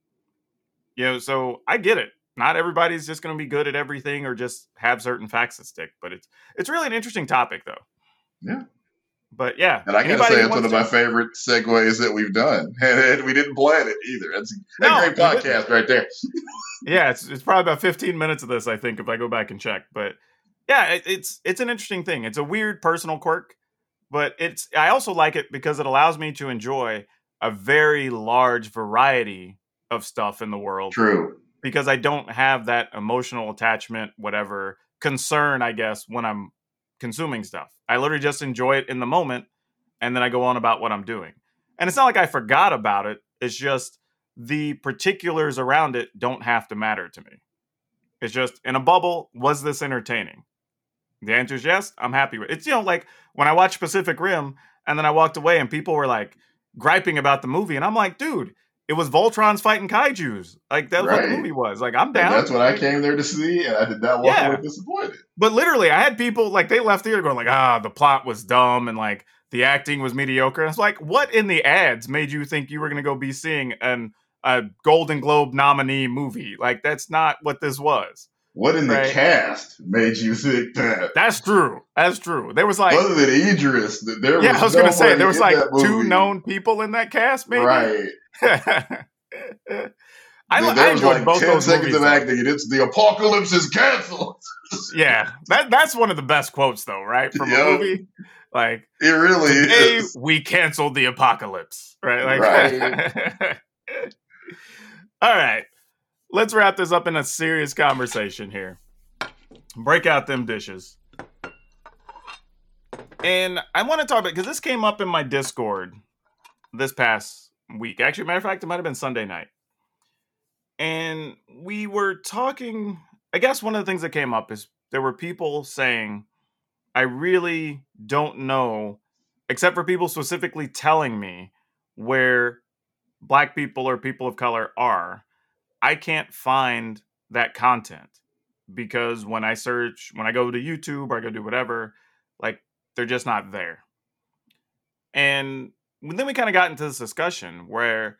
Speaker 3: at. So I get it. Not everybody's just going to be good at everything or just have certain facts that stick. But it's really an interesting topic, though.
Speaker 4: Yeah.
Speaker 3: But yeah.
Speaker 4: And I gotta say, it's one of my favorite segues that we've done. And we didn't plan it either. That's a great podcast right there.
Speaker 3: Yeah, it's probably about 15 minutes of this, I think, if I go back and check. But yeah, it's an interesting thing. It's a weird personal quirk, but I also like it because it allows me to enjoy a very large variety of stuff in the world.
Speaker 4: True.
Speaker 3: Because I don't have that emotional attachment, whatever, concern, I guess, when I'm consuming stuff. I literally just enjoy it in the moment, and then I go on about what I'm doing. And it's not like I forgot about it. It's just the particulars around it don't have to matter to me. It's just, in a bubble, was this entertaining? The answer is yes, I'm happy with it. It's, like when I watched Pacific Rim, and then I walked away, and people were like griping about the movie, and I'm like, dude, it was Voltrons fighting kaijus. Like, that's what the movie was. Like, I'm down.
Speaker 4: And that's what I came there to see, and I did not walk away disappointed.
Speaker 3: But literally, I had people, like, they left theater going like, the plot was dumb, and, like, the acting was mediocre. And I was like, what in the ads made you think you were going to go be seeing a Golden Globe nominee movie? Like, that's not what this was.
Speaker 4: What in the cast made you think that?
Speaker 3: That's true. That's true. There was like,
Speaker 4: other than Idris, there was
Speaker 3: I was going to say there was like 2 known people in that cast, maybe.
Speaker 4: Right.
Speaker 3: I
Speaker 4: enjoyed like both 10 those seconds of acting, and it's the apocalypse is canceled.
Speaker 3: Yeah, that's one of the best quotes, though, right? From a movie, like
Speaker 4: it really is.
Speaker 3: We canceled the apocalypse, right? Like,
Speaker 4: right.
Speaker 3: All right. Let's wrap this up in a serious conversation here. Break out them dishes. And I want to talk about, because this came up in my Discord this past week. Actually, matter of fact, it might have been Sunday night. And we were talking, I guess one of the things that came up is there were people saying, I really don't know, except for people specifically telling me where Black people or people of color are. I can't find that content because when I search, when I go to YouTube or I go do whatever, like they're just not there. And then we kind of got into this discussion where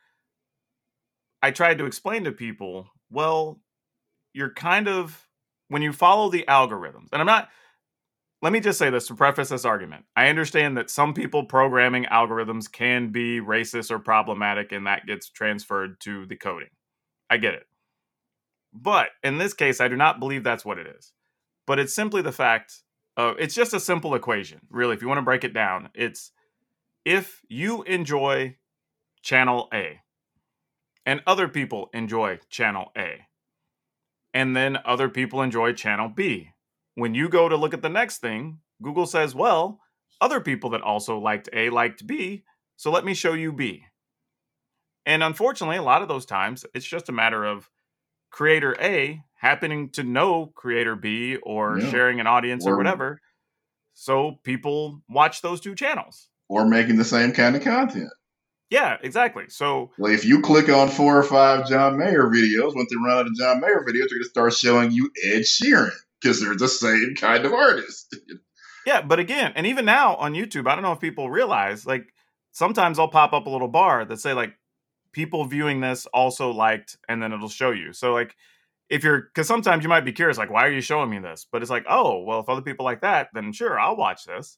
Speaker 3: I tried to explain to people, well, you're kind of, when you follow the algorithms, and let me just say this to preface this argument. I understand that some people programming algorithms can be racist or problematic, and that gets transferred to the coding. I get it. But in this case, I do not believe that's what it is. But it's simply the fact of, it's just a simple equation. Really, if you want to break it down, it's if you enjoy channel A and other people enjoy channel A, and then other people enjoy channel B, when you go to look at the next thing, Google says, well, other people that also liked A liked B, so let me show you B. And unfortunately, a lot of those times, it's just a matter of creator A happening to know creator B or sharing an audience or whatever. So people watch those two channels.
Speaker 4: Or making the same kind of content.
Speaker 3: Yeah, exactly. So
Speaker 4: well, if you click on 4 or 5 John Mayer videos, once they run out of John Mayer videos, they're going to start showing you Ed Sheeran because they're the same kind of artist.
Speaker 3: Yeah, but again, and even now on YouTube, I don't know if people realize, like, sometimes I'll pop up a little bar that say, like, people viewing this also liked, and then it'll show you. So, like, because sometimes you might be curious, like, why are you showing me this? But it's like, oh, well, if other people like that, then sure, I'll watch this,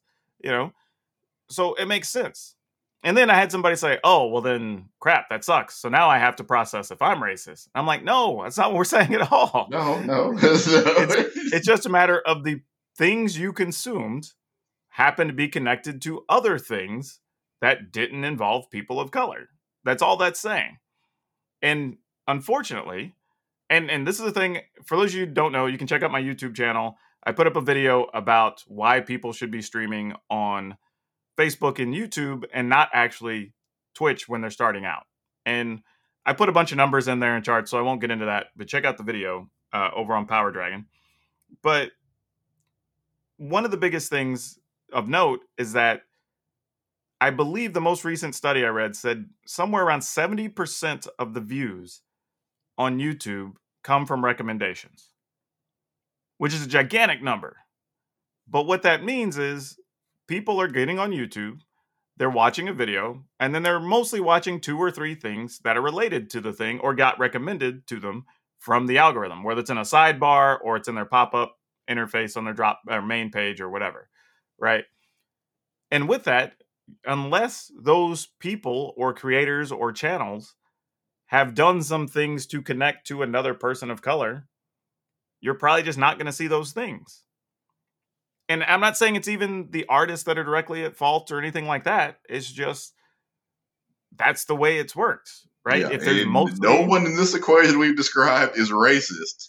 Speaker 3: So it makes sense. And then I had somebody say, oh, well, then crap, that sucks. So now I have to process if I'm racist. I'm like, no, that's not what we're saying at all.
Speaker 4: No.
Speaker 3: It's just a matter of the things you consumed happen to be connected to other things that didn't involve people of color. That's all that's saying. And unfortunately, and this is the thing, for those of you who don't know, you can check out my YouTube channel. I put up a video about why people should be streaming on Facebook and YouTube and not actually Twitch when they're starting out. And I put a bunch of numbers in there and charts, so I won't get into that, but check out the video over on Power Dragon. But one of the biggest things of note is that I believe the most recent study I read said somewhere around 70% of the views on YouTube come from recommendations, which is a gigantic number. But what that means is people are getting on YouTube, they're watching a video, and then they're mostly watching 2 or 3 things that are related to the thing or got recommended to them from the algorithm, whether it's in a sidebar or it's in their pop-up interface on their main page or whatever, right? And with that, unless those people or creators or channels have done some things to connect to another person of color, you're probably just not going to see those things. And I'm not saying it's even the artists that are directly at fault or anything like that. It's just, that's the way it's worked, right?
Speaker 4: Yeah,
Speaker 3: if there's
Speaker 4: no one in this equation we've described is racist.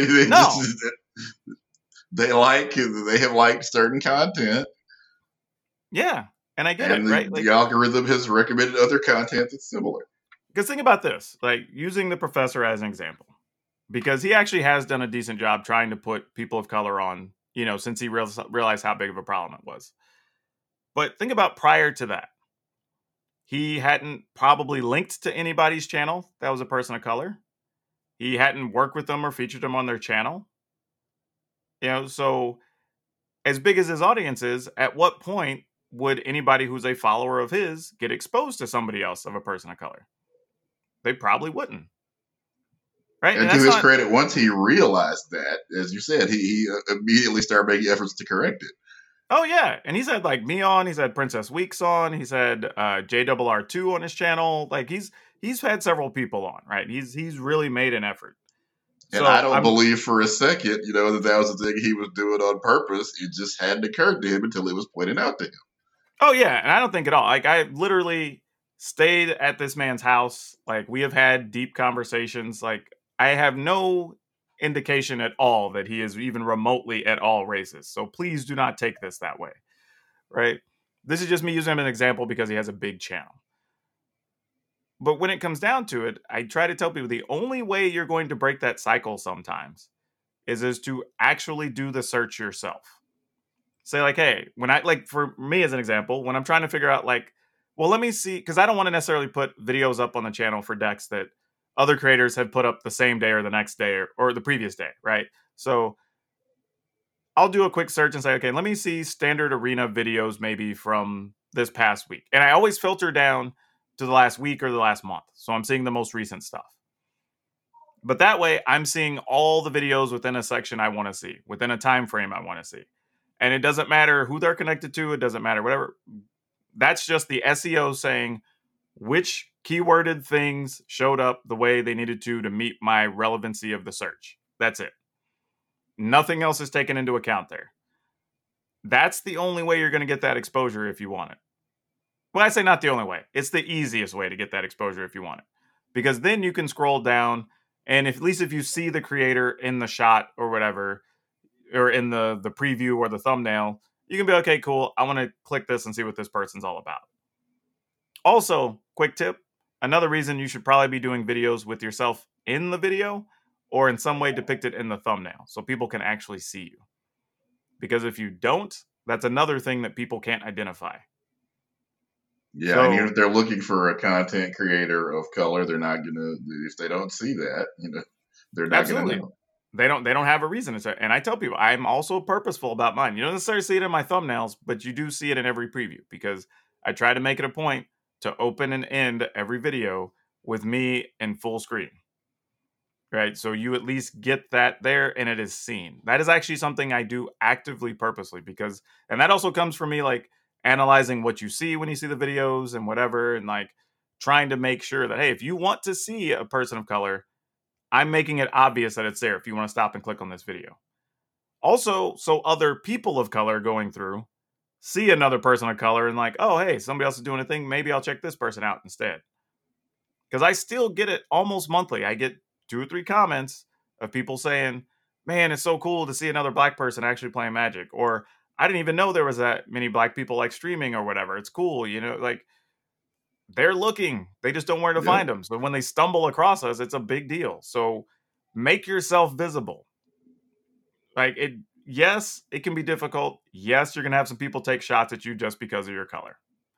Speaker 4: they have liked certain content.
Speaker 3: Yeah, and I get it, right?
Speaker 4: The algorithm has recommended other content that's similar.
Speaker 3: Because think about this, like using the professor as an example, because he actually has done a decent job trying to put people of color on, since he realized how big of a problem it was. But think about prior to that. He hadn't probably linked to anybody's channel that was a person of color. He hadn't worked with them or featured them on their channel. So as big as his audience is, at what point would anybody who's a follower of his get exposed to somebody else of a person of color? They probably wouldn't. Right?
Speaker 4: And to his credit, once he realized that, as you said, he immediately started making efforts to correct it.
Speaker 3: Oh, yeah. And he's had like me on, he's had Princess Weeks on, he's had JRR2 on his channel. Like he's had several people on, right? He's really made an effort.
Speaker 4: And I don't believe for a second, that was the thing he was doing on purpose. It just hadn't occurred to him until it was pointed out to him.
Speaker 3: Oh, yeah. And I don't think at all. Like I literally stayed at this man's house. Like we have had deep conversations. Like I have no indication at all that he is even remotely at all racist. So please do not take this that way, right? This is just me using him as an example because he has a big channel. But when it comes down to it, I try to tell people the only way you're going to break that cycle sometimes is to actually do the search yourself. Say like, hey, when I like for me as an example, when I'm trying to figure out like, well, let me see, because I don't want to necessarily put videos up on the channel for decks that other creators have put up the same day or the next day or the previous day, right? So I'll do a quick search and say, okay, let me see standard arena videos maybe from this past week. And I always filter down to the last week or the last month. So I'm seeing the most recent stuff. But that way I'm seeing all the videos within a section I want to see, within a time frame I want to see. And it doesn't matter who they're connected to, it doesn't matter whatever. That's just the SEO saying which keyworded things showed up the way they needed to meet my relevancy of the search. That's it. Nothing else is taken into account there. That's the only way you're going to get that exposure if you want it. Well, I say not the only way. It's the easiest way to get that exposure if you want it. Because then you can scroll down, and at least if you see the creator in the shot or whatever, or in the preview or the thumbnail, you can be okay, cool. I want to click this and see what this person's all about. Also, quick tip, another reason you should probably be doing videos with yourself in the video or in some way depicted in the thumbnail so people can actually see you. Because if you don't, that's another thing that people can't identify.
Speaker 4: Yeah,
Speaker 3: So-
Speaker 4: and even if they're looking for a content creator of color, they're not gonna. If they don't see that, they're not
Speaker 3: Absolutely.
Speaker 4: gonna know.
Speaker 3: They don't have a reason to say. And I tell people, I'm also purposeful about mine. You don't necessarily see it in my thumbnails, but you do see it in every preview because I try to make it a point to open and end every video with me in full screen. Right? So you at least get that there and it is seen. That is actually something I do actively, purposely, because, and that also comes from me like analyzing what you see when you see the videos and whatever, and like trying to make sure that, hey, if you want to see a person of color, I'm making it obvious that it's there if you want to stop and click on this video. Also, so other people of color going through see another person of color and like, oh, hey, somebody else is doing a thing. Maybe I'll check this person out instead. Because I still get it almost monthly. I get 2 or 3 comments of people saying, man, it's so cool to see another black person actually playing Magic. Or I didn't even know there was that many black people like streaming or whatever. It's cool, like they're looking. They just don't know where to find them. So when they stumble across us, it's a big deal. So make yourself visible. Like yes, it can be difficult. Yes, you're going to have some people take shots at you just because of your color.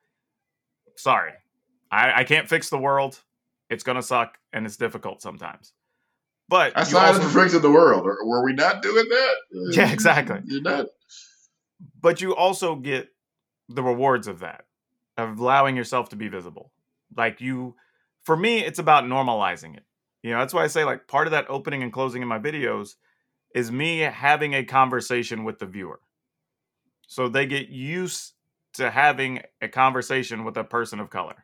Speaker 3: Sorry. I can't fix the world. It's going to suck and it's difficult sometimes. But
Speaker 4: I signed up for fixing the world. Were we not doing that?
Speaker 3: Yeah, exactly.
Speaker 4: You're not.
Speaker 3: But you also get the rewards of that, of allowing yourself to be visible. Like for me, it's about normalizing it. That's why I say like part of that opening and closing in my videos is me having a conversation with the viewer. So they get used to having a conversation with a person of color.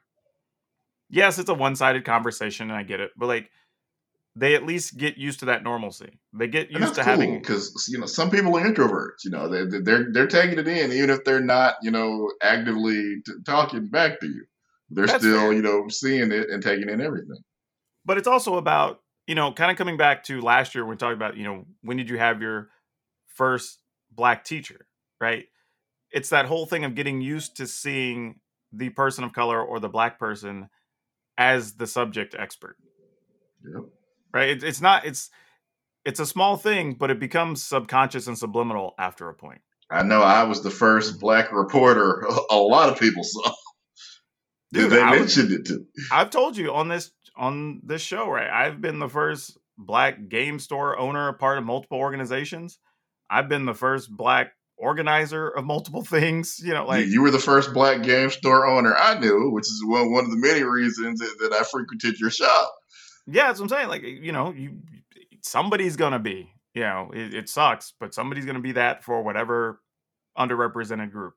Speaker 3: Yes, it's a one-sided conversation and I get it, but like they at least get used to that normalcy. They get used to having,
Speaker 4: because some people are introverts. They're taking it in, even if they're not actively talking back to you. They're still fair. Seeing it and taking in everything.
Speaker 3: But it's also about kind of coming back to last year when we talked about when did you have your first black teacher, right? It's that whole thing of getting used to seeing the person of color or the black person as the subject expert.
Speaker 4: Yep.
Speaker 3: Right? It's a small thing, but it becomes subconscious and subliminal after a point.
Speaker 4: I know I was the first black reporter a lot of people saw.
Speaker 3: Dude,
Speaker 4: they mentioned it too.
Speaker 3: I've told you on this show, right? I've been the first black game store owner, a part of multiple organizations. I've been the first black organizer of multiple things.
Speaker 4: You were the first black game store owner I knew, which is one of the many reasons that I frequented your shop.
Speaker 3: Yeah, that's what I'm saying. Like, somebody's gonna be, it sucks, but somebody's gonna be that for whatever underrepresented group.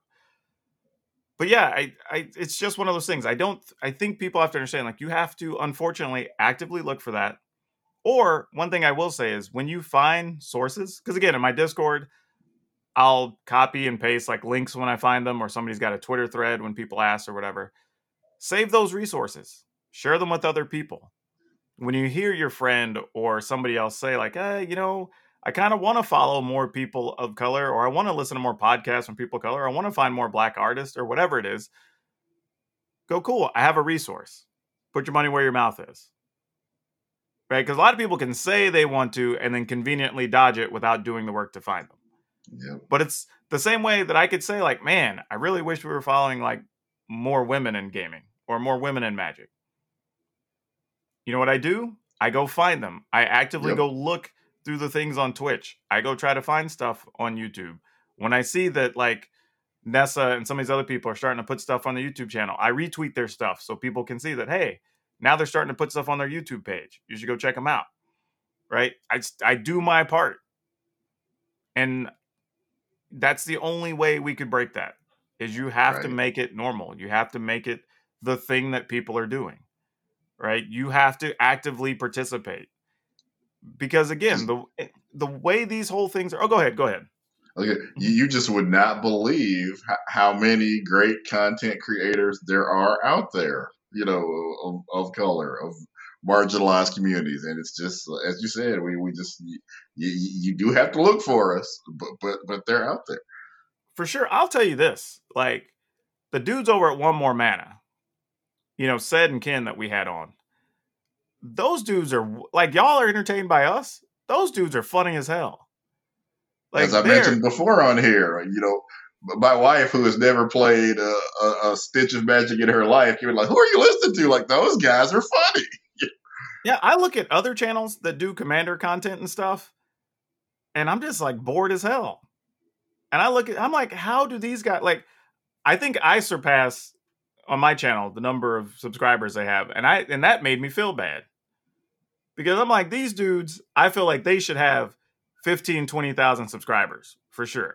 Speaker 3: But yeah, it's just one of those things. I think people have to understand, like, you have to, unfortunately, actively look for that. Or one thing I will say is when you find sources, because again, in my Discord, I'll copy and paste like links when I find them, or somebody's got a Twitter thread when people ask or whatever. Save those resources. Share them with other people. When you hear your friend or somebody else say like, hey, I kind of want to follow more people of color, or I want to listen to more podcasts from people of color, or I want to find more black artists or whatever it is. Go, cool. I have a resource. put your money where your mouth is. Right? Because a lot of people can say they want to and then conveniently dodge it without doing the work to find them.
Speaker 4: Yep.
Speaker 3: But it's the same way that I could say, like, man, I really wish we were following like more women in gaming or more women in Magic. You know what I do? I go find them. I actively go look through the things on Twitch. I go try to find stuff on YouTube. When I see that like Nessa and some of these other people are starting to put stuff on the YouTube channel, I retweet their stuff so people can see that, hey, now they're starting to put stuff on their YouTube page. You should go check them out. Right? I do my part. And that's the only way we could break that, is you have to make it normal. You have to make it the thing that people are doing. Right? You have to actively participate. Because again, the way these whole things are... Oh, go ahead.
Speaker 4: Okay, you just would not believe how many great content creators there are out there, you know, of color, of marginalized communities. And it's just, as you said, we just, you do have to look for us, but they're out there.
Speaker 3: For sure. I'll tell you this, like the dudes over at One More Mana, you know, Ced and Ken that we had on, those dudes are like, y'all are entertained by us. Those dudes are funny as hell. Like,
Speaker 4: as I mentioned before on here, you know, my wife, who has never played a stitch of Magic in her life, you're like, who are you listening to? Like, those guys are funny.
Speaker 3: Yeah, I look at other channels that do Commander content and stuff, and I'm just like bored as hell. And I'm like, how do these guys, like, I think I surpass on my channel the number of subscribers I have, and that made me feel bad. Because I'm like, these dudes, I feel like they should have 15, 20,000 subscribers for sure.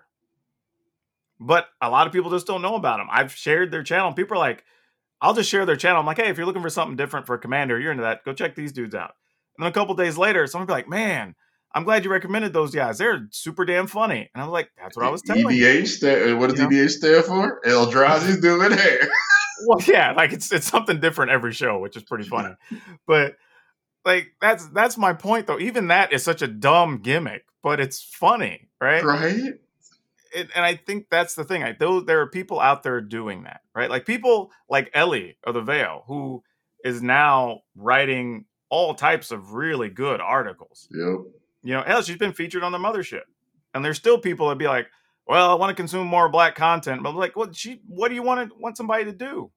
Speaker 3: But a lot of people just don't know about them. I've shared their channel. People are like, I'll just share their channel. I'm like, hey, if you're looking for something different for Commander, you're into that, go check these dudes out. And then a couple days later, someone will be like, man, I'm glad you recommended those guys. They're super damn funny. And I was like, that's what I was telling you.
Speaker 4: EBH, what does EBH stand for? Eldrazi's doing hair.
Speaker 3: Well, yeah, like it's something different every show, which is pretty funny. But like that's my point, though. Even that is such a dumb gimmick, but it's funny, right?
Speaker 4: Right.
Speaker 3: And I think that's the thing. There are people out there doing that, right? Like people like Ellie of the Veil, who is now writing all types of really good articles.
Speaker 4: Yep.
Speaker 3: You know, hell, she's been featured on the Mothership, and there's still people that be like, "Well, I want to consume more Black content," but I'm like, what do you want somebody to do?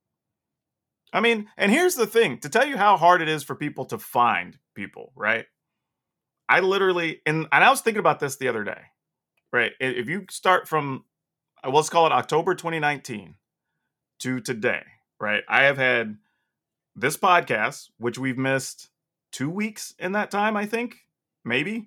Speaker 3: I mean, and here's the thing, to tell you how hard it is for people to find people, right? I literally, and I was thinking about this the other day, right? If you start from, let's call it October 2019 to today, right? I have had this podcast, which we've missed 2 weeks in that time, I think, maybe.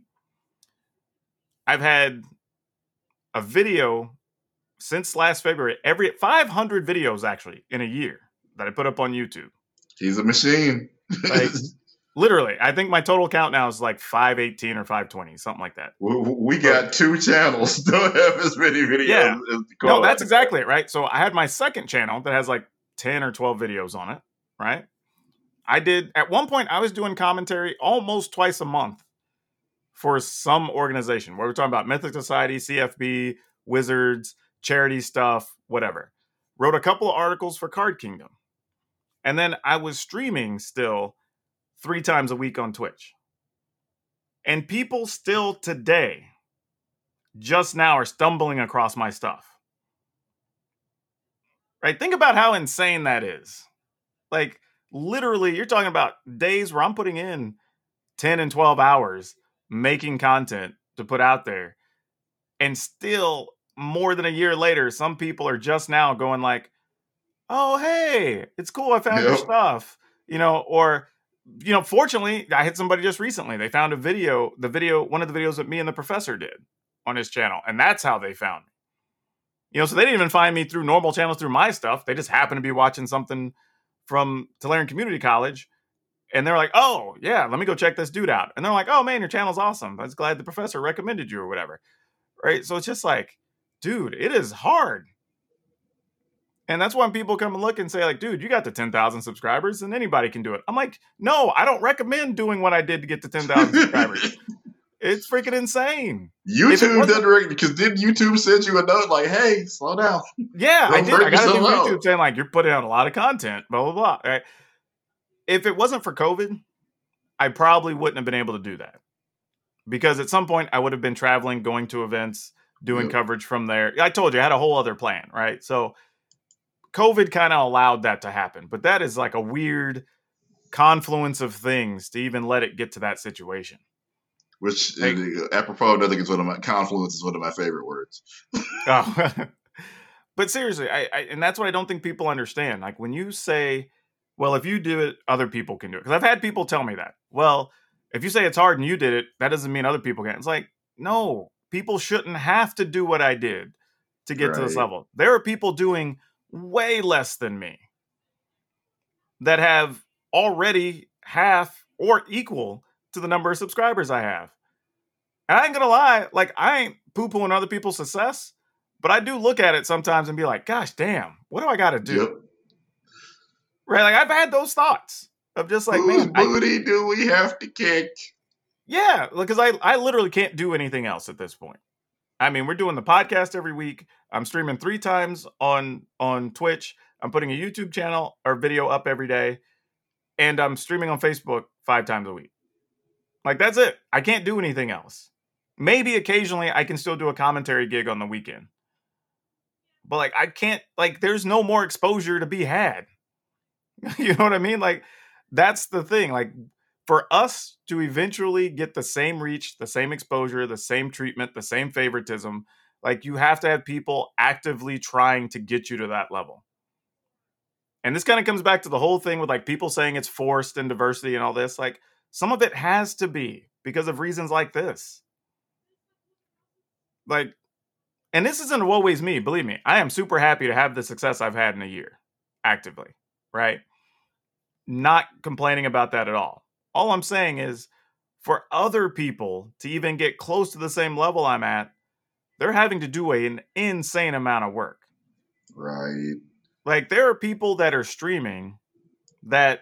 Speaker 3: I've had a video since last February, every 500 videos actually in a year that I put up on YouTube.
Speaker 4: He's a machine.
Speaker 3: Like, literally, I think my total count now is like 518 or 520, something like that.
Speaker 4: We got 2 channels. Don't have as many videos.
Speaker 3: Yeah.
Speaker 4: As
Speaker 3: No, that's exactly it, right? So I had my second channel that has like 10 or 12 videos on it, right? At one point, I was doing commentary almost twice a month for some organization where we're talking about Mythic Society, CFB, Wizards, charity stuff, whatever. Wrote a couple of articles for Card Kingdom. And then I was streaming still 3 times a week on Twitch. And people still today, just now, are stumbling across my stuff. Right? Think about how insane that is. Like, literally, you're talking about days where I'm putting in 10 and 12 hours making content to put out there. And still, more than a year later, some people are just now going like, oh, hey, it's cool, I found your stuff. You know, or, you know, fortunately, I had somebody just recently, they found one of the videos that me and the professor did on his channel. And that's how they found me. You know, so they didn't even find me through normal channels, through my stuff. They just happened to be watching something from Tolarian Community College. And they're like, oh, yeah, let me go check this dude out. And they're like, oh, man, your channel's awesome. I was glad the professor recommended you or whatever. Right? So it's just like, dude, it is hard. And that's when people come and look and say, like, dude, you got the 10,000 subscribers and anybody can do it. I'm like, no, I don't recommend doing what I did to get to 10,000 subscribers. It's freaking insane.
Speaker 4: YouTube doesn't recommend, because didn't YouTube send you a note like, hey, slow down?
Speaker 3: Yeah, I did. I got a new YouTube saying, like, you're putting out a lot of content, blah, blah, blah. Right? if it wasn't for COVID, I probably wouldn't have been able to do that. Because at some point I would have been traveling, going to events, doing coverage from there. I told you I had a whole other plan, right? So COVID kind of allowed that to happen. But that is like a weird confluence of things to even let it get to that situation.
Speaker 4: Which, apropos, I think it's confluence is one of my favorite words.
Speaker 3: Oh. But seriously, I and that's what I don't think people understand. Like when you say, well, if you do it, other people can do it. Because I've had people tell me that. Well, if you say it's hard and you did it, that doesn't mean other people can. It's like, no, people shouldn't have to do what I did to get to this level. There are people doing way less than me that have already half or equal to the number of subscribers I have. And I ain't gonna lie, like I ain't poo-pooing other people's success, but I do look at it sometimes and be like, gosh, damn, what do I gotta do?
Speaker 4: Yep.
Speaker 3: Right? Like I've had those thoughts of just like,
Speaker 4: whose
Speaker 3: man,
Speaker 4: booty do we have to kick?
Speaker 3: Yeah, because I literally can't do anything else at this point. I mean, we're doing the podcast every week. I'm streaming 3 times on Twitch. I'm putting a YouTube channel or video up every day. And I'm streaming on Facebook 5 times a week. Like, that's it. I can't do anything else. Maybe occasionally I can still do a commentary gig on the weekend. But, like, I can't, like, there's no more exposure to be had. You know what I mean? Like, that's the thing. Like, for us to eventually get the same reach, the same exposure, the same treatment, the same favoritism, like, you have to have people actively trying to get you to that level. And this kind of comes back to the whole thing with like people saying it's forced and diversity and all this. Like some of it has to be because of reasons like this. Like, and this isn't always me, believe me. I am super happy to have the success I've had in a year actively, right? Not complaining about that at all. All I'm saying is for other people to even get close to the same level I'm at, they're having to do an insane amount of work.
Speaker 4: Right.
Speaker 3: Like, there are people that are streaming that,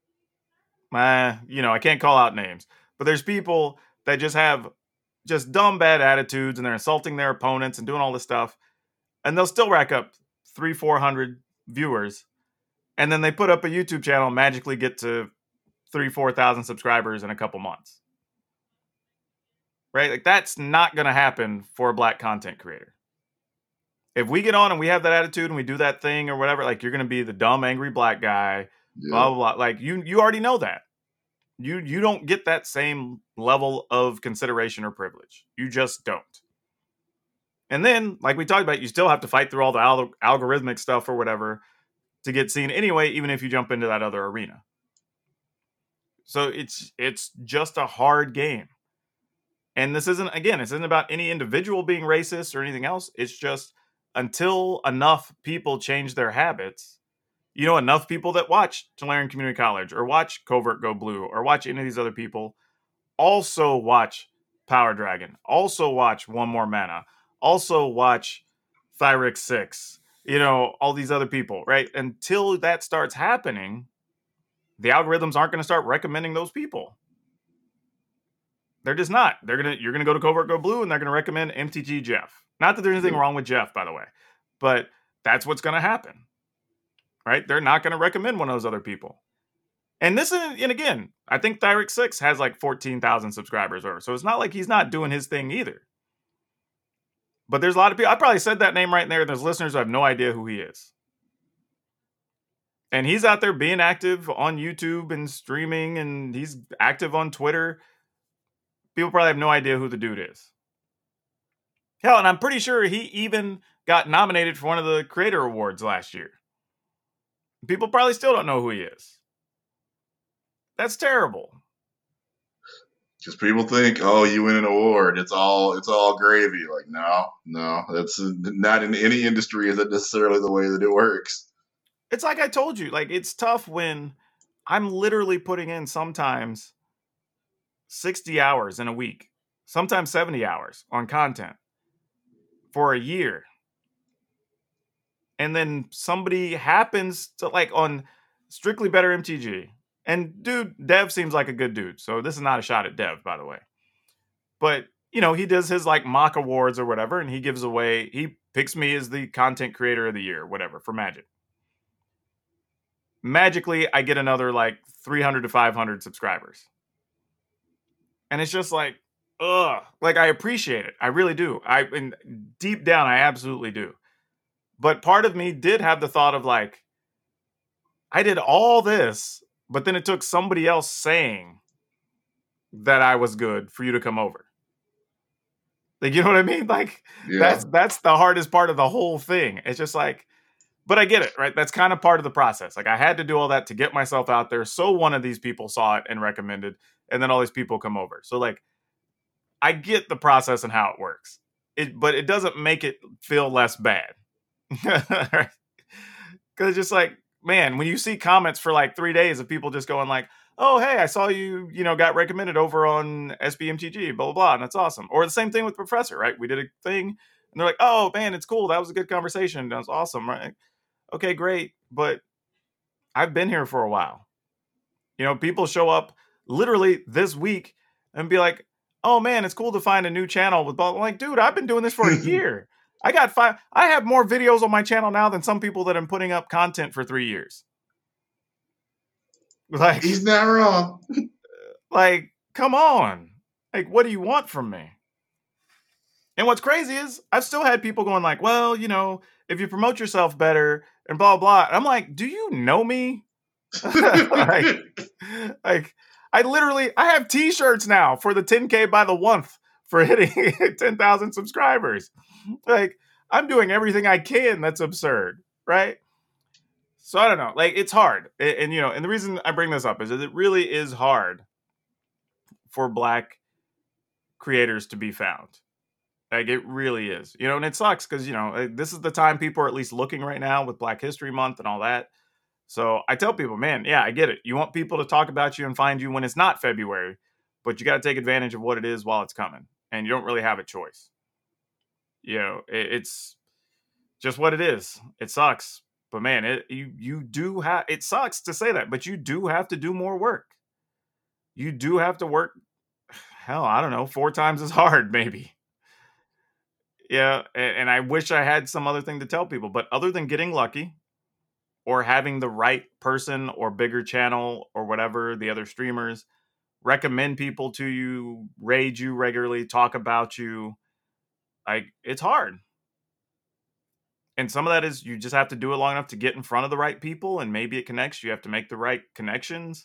Speaker 3: I can't call out names, but there's people that just have just dumb, bad attitudes and they're insulting their opponents and doing all this stuff. And they'll still rack up 300-400 viewers. And then they put up a YouTube channel and magically get to 3,000-4,000 subscribers in a couple months. Right? Like, that's not going to happen for a black content creator. If we get on and we have that attitude and we do that thing or whatever, like you're going to be the dumb, angry black guy, blah, blah, blah. Like you already know that. You don't get that same level of consideration or privilege. You just don't. And then, like we talked about, you still have to fight through all the algorithmic stuff or whatever to get seen anyway, even if you jump into that other arena. So it's just a hard game. And this isn't about any individual being racist or anything else. It's just until enough people change their habits, enough people that watch Tulane Community College or watch Covert Go Blue or watch any of these other people also watch Power Dragon, also watch One More Mana, also watch Thyrix 6, all these other people, right? Until that starts happening, the algorithms aren't going to start recommending those people. They're just not. You're going to go to Covert Go Blue and they're going to recommend MTG Jeff. Not that there's anything wrong with Jeff, by the way, but that's what's going to happen, right? They're not going to recommend one of those other people. And again, I think Thyrix 6 has like 14,000 subscribers or so. It's not like he's not doing his thing either. But there's a lot of people. I probably said that name right there. There's listeners who have no idea who he is. And he's out there being active on YouTube and streaming, and he's active on Twitter. People probably have no idea who the dude is. Hell, and I'm pretty sure he even got nominated for one of the creator awards last year. People probably still don't know who he is. That's terrible.
Speaker 4: Because people think, oh, you win an award, it's all gravy. Like, no, that's not in any industry. Is that necessarily the way that it works?
Speaker 3: It's like I told you, like it's tough when I'm literally putting in sometimes 60 hours in a week, sometimes 70 hours on content for a year. And then somebody happens to like on Strictly Better MTG. And dude, Dev seems like a good dude. So this is not a shot at Dev, by the way. But, he does his like mock awards or whatever. And he picks me as the content creator of the year, whatever, for Magic. magically I get another like 300 to 500 subscribers. And it's just like, ugh. Like, I appreciate it. I really do. And deep down, I absolutely do. But part of me did have the thought of like, I did all this, but then it took somebody else saying that I was good for you to come over. Like, you know what I mean? Like, that's the hardest part of the whole thing. It's just like, but I get it, right? That's kind of part of the process. Like, I had to do all that to get myself out there. So one of these people saw it and recommended, and then all these people come over. So like, I get the process and how it works. But it doesn't make it feel less bad. Because it's just like, man, when you see comments for like 3 days of people just going like, oh, hey, I saw you, got recommended over on SBMTG, blah, blah, blah, and that's awesome. Or the same thing with Professor, right? We did a thing, and they're like, oh, man, it's cool. That was a good conversation. That was awesome, right? Okay, great. But I've been here for a while. People show up literally this week and be like, oh, man, it's cool to find a new channel with blah. I'm like, dude, I've been doing this for a year. I have more videos on my channel now than some people that have been putting up content for 3 years. Like,
Speaker 4: he's not wrong.
Speaker 3: Like, come on. Like, what do you want from me? And what's crazy is I've still had people going like, well, if you promote yourself better and blah, blah. And I'm like, do you know me? like, I have t-shirts now for the 10K by the month for hitting 10,000 subscribers. Like, I'm doing everything I can. That's absurd, right? So I don't know. Like, it's hard. And the reason I bring this up is that it really is hard for Black creators to be found. Like, it really is. And it sucks because, this is the time people are at least looking right now with Black History Month and all that. So I tell people, man, yeah, I get it. You want people to talk about you and find you when it's not February, but you got to take advantage of what it is while it's coming. And you don't really have a choice. It's just what it is. It sucks. But man, it sucks to say that, but you do have to do more work. You do have to work, hell, I don't know, 4 times as hard, maybe. Yeah, and I wish I had some other thing to tell people, but other than getting lucky or having the right person or bigger channel or whatever, the other streamers recommend people to you, raid you regularly, talk about you, like, it's hard. And some of that is you just have to do it long enough to get in front of the right people, and maybe it connects. You have to make the right connections.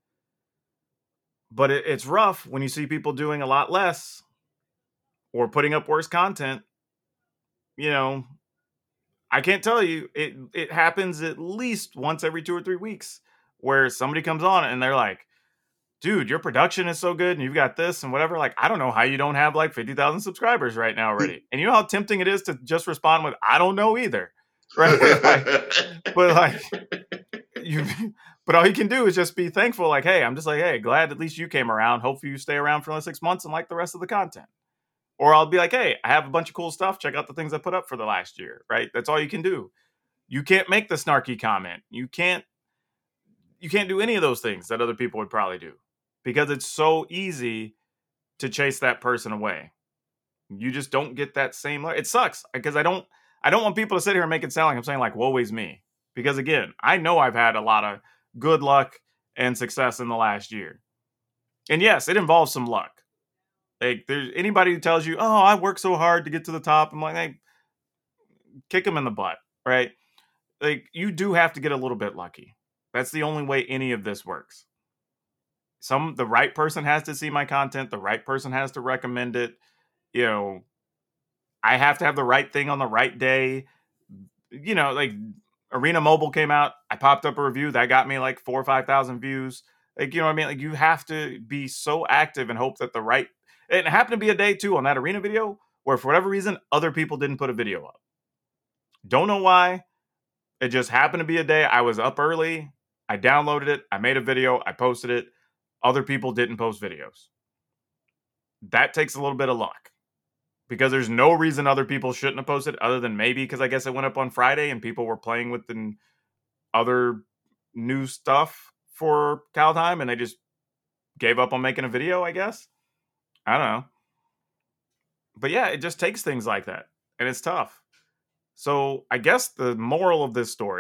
Speaker 3: But it's rough when you see people doing a lot less or putting up worse content. I can't tell you. It happens at least once every 2 or 3 weeks where somebody comes on and they're like, dude, your production is so good and you've got this and whatever. Like, I don't know how you don't have like 50,000 subscribers right now already. And you know how tempting it is to just respond with, I don't know either. Right. But all you can do is just be thankful. Like, hey, I'm just like, hey, glad at least you came around. Hopefully you stay around for another 6 months and like the rest of the content. Or I'll be like, hey, I have a bunch of cool stuff. Check out the things I put up for the last year. Right. That's all you can do. You can't make the snarky comment. You can't do any of those things that other people would probably do. Because it's so easy to chase that person away. You just don't get that same. It sucks because I don't want people to sit here and make it sound like I'm saying like, woe is me. Because again, I know I've had a lot of good luck and success in the last year. And yes, it involves some luck. Like, there's anybody who tells you, oh, I worked so hard to get to the top. I'm like, hey, kick them in the butt, right? Like, you do have to get a little bit lucky. That's the only way any of this works. The right person has to see my content. The right person has to recommend it. I have to have the right thing on the right day. Like Arena Mobile came out. I popped up a review that got me like 4,000 or 5,000 views. Like, you know what I mean? Like, you have to be so active and hope that it happened to be a day too on that Arena video where for whatever reason, other people didn't put a video up. Don't know why. It just happened to be a day I was up early. I downloaded it. I made a video. I posted it. Other people didn't post videos. That takes a little bit of luck because there's no reason other people shouldn't have posted other than maybe because I guess it went up on Friday and people were playing with the other new stuff for Kaldheim and they just gave up on making a video, I guess. I don't know. But yeah, it just takes things like that and it's tough. So I guess the moral of this story,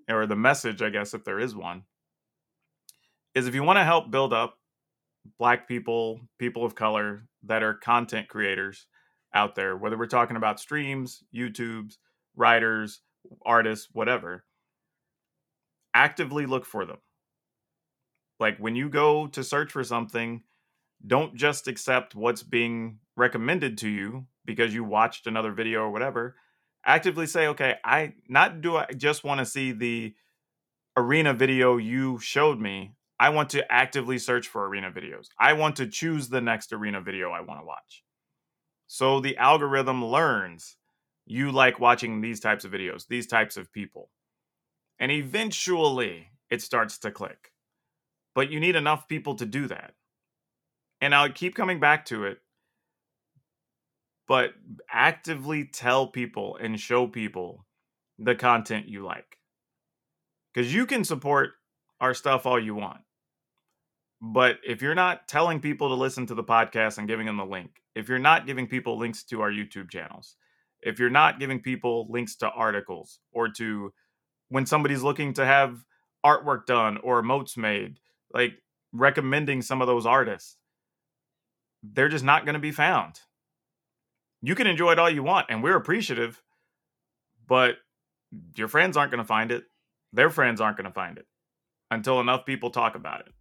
Speaker 3: or the message, I guess, if there is one, is if you want to help build up Black people, people of color that are content creators out there, whether we're talking about streams, YouTubes, writers, artists, whatever, actively look for them. Like when you go to search for something, don't just accept what's being recommended to you because you watched another video or whatever. Actively say, okay, I just want to see the arena video you showed me. I want to actively search for arena videos. I want to choose the next arena video I want to watch. So the algorithm learns you like watching these types of videos, these types of people. And eventually it starts to click. But you need enough people to do that. And I'll keep coming back to it. But actively tell people and show people the content you like. Because you can support our stuff all you want. But if you're not telling people to listen to the podcast and giving them the link, if you're not giving people links to our YouTube channels, if you're not giving people links to articles or to when somebody's looking to have artwork done or emotes made, like recommending some of those artists, they're just not going to be found. You can enjoy it all you want, and we're appreciative, but your friends aren't going to find it. Their friends aren't going to find it until enough people talk about it.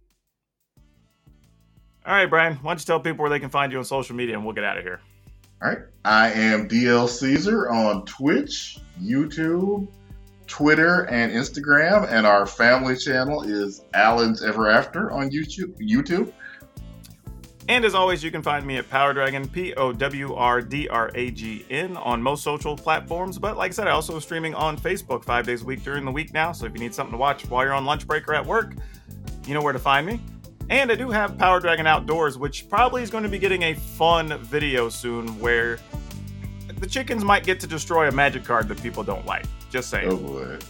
Speaker 3: All right, Brian, why don't you tell people where they can find you on social media and we'll get out of here.
Speaker 4: All right. I am DL Caesar on Twitch, YouTube, Twitter, and Instagram. And our family channel is Alan's Ever After on YouTube.
Speaker 3: And as always, you can find me at Power Dragon, POWRDRAGN on most social platforms. But like I said, I also am streaming on Facebook 5 days a week during the week now. So if you need something to watch while you're on lunch break or at work, you know where to find me. And I do have Power Dragon Outdoors, which probably is going to be getting a fun video soon where the chickens might get to destroy a magic card that people don't like. Just saying.
Speaker 4: Oh boy.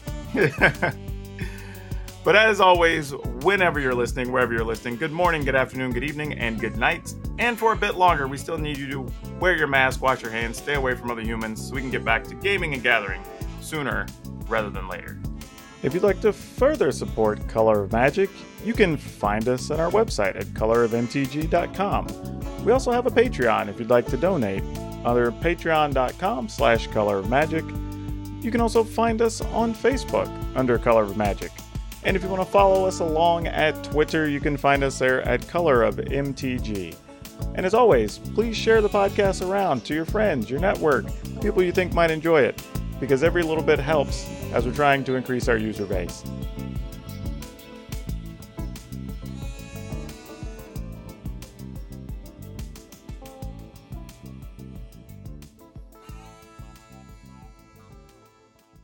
Speaker 3: But as always, whenever you're listening, wherever you're listening, good morning, good afternoon, good evening, and good night. And for a bit longer, we still need you to wear your mask, wash your hands, stay away from other humans so we can get back to gaming and gathering sooner rather than later. If you'd like to further support Color of Magic, you can find us at our website at colorofmtg.com. We also have a Patreon if you'd like to donate, under patreon.com/colorofmagic. You can also find us on Facebook under Color of Magic. And if you want to follow us along at Twitter, you can find us there at colorofmtg. And as always, please share the podcast around to your friends, your network, people you think might enjoy it, because every little bit helps as we're trying to increase our user base.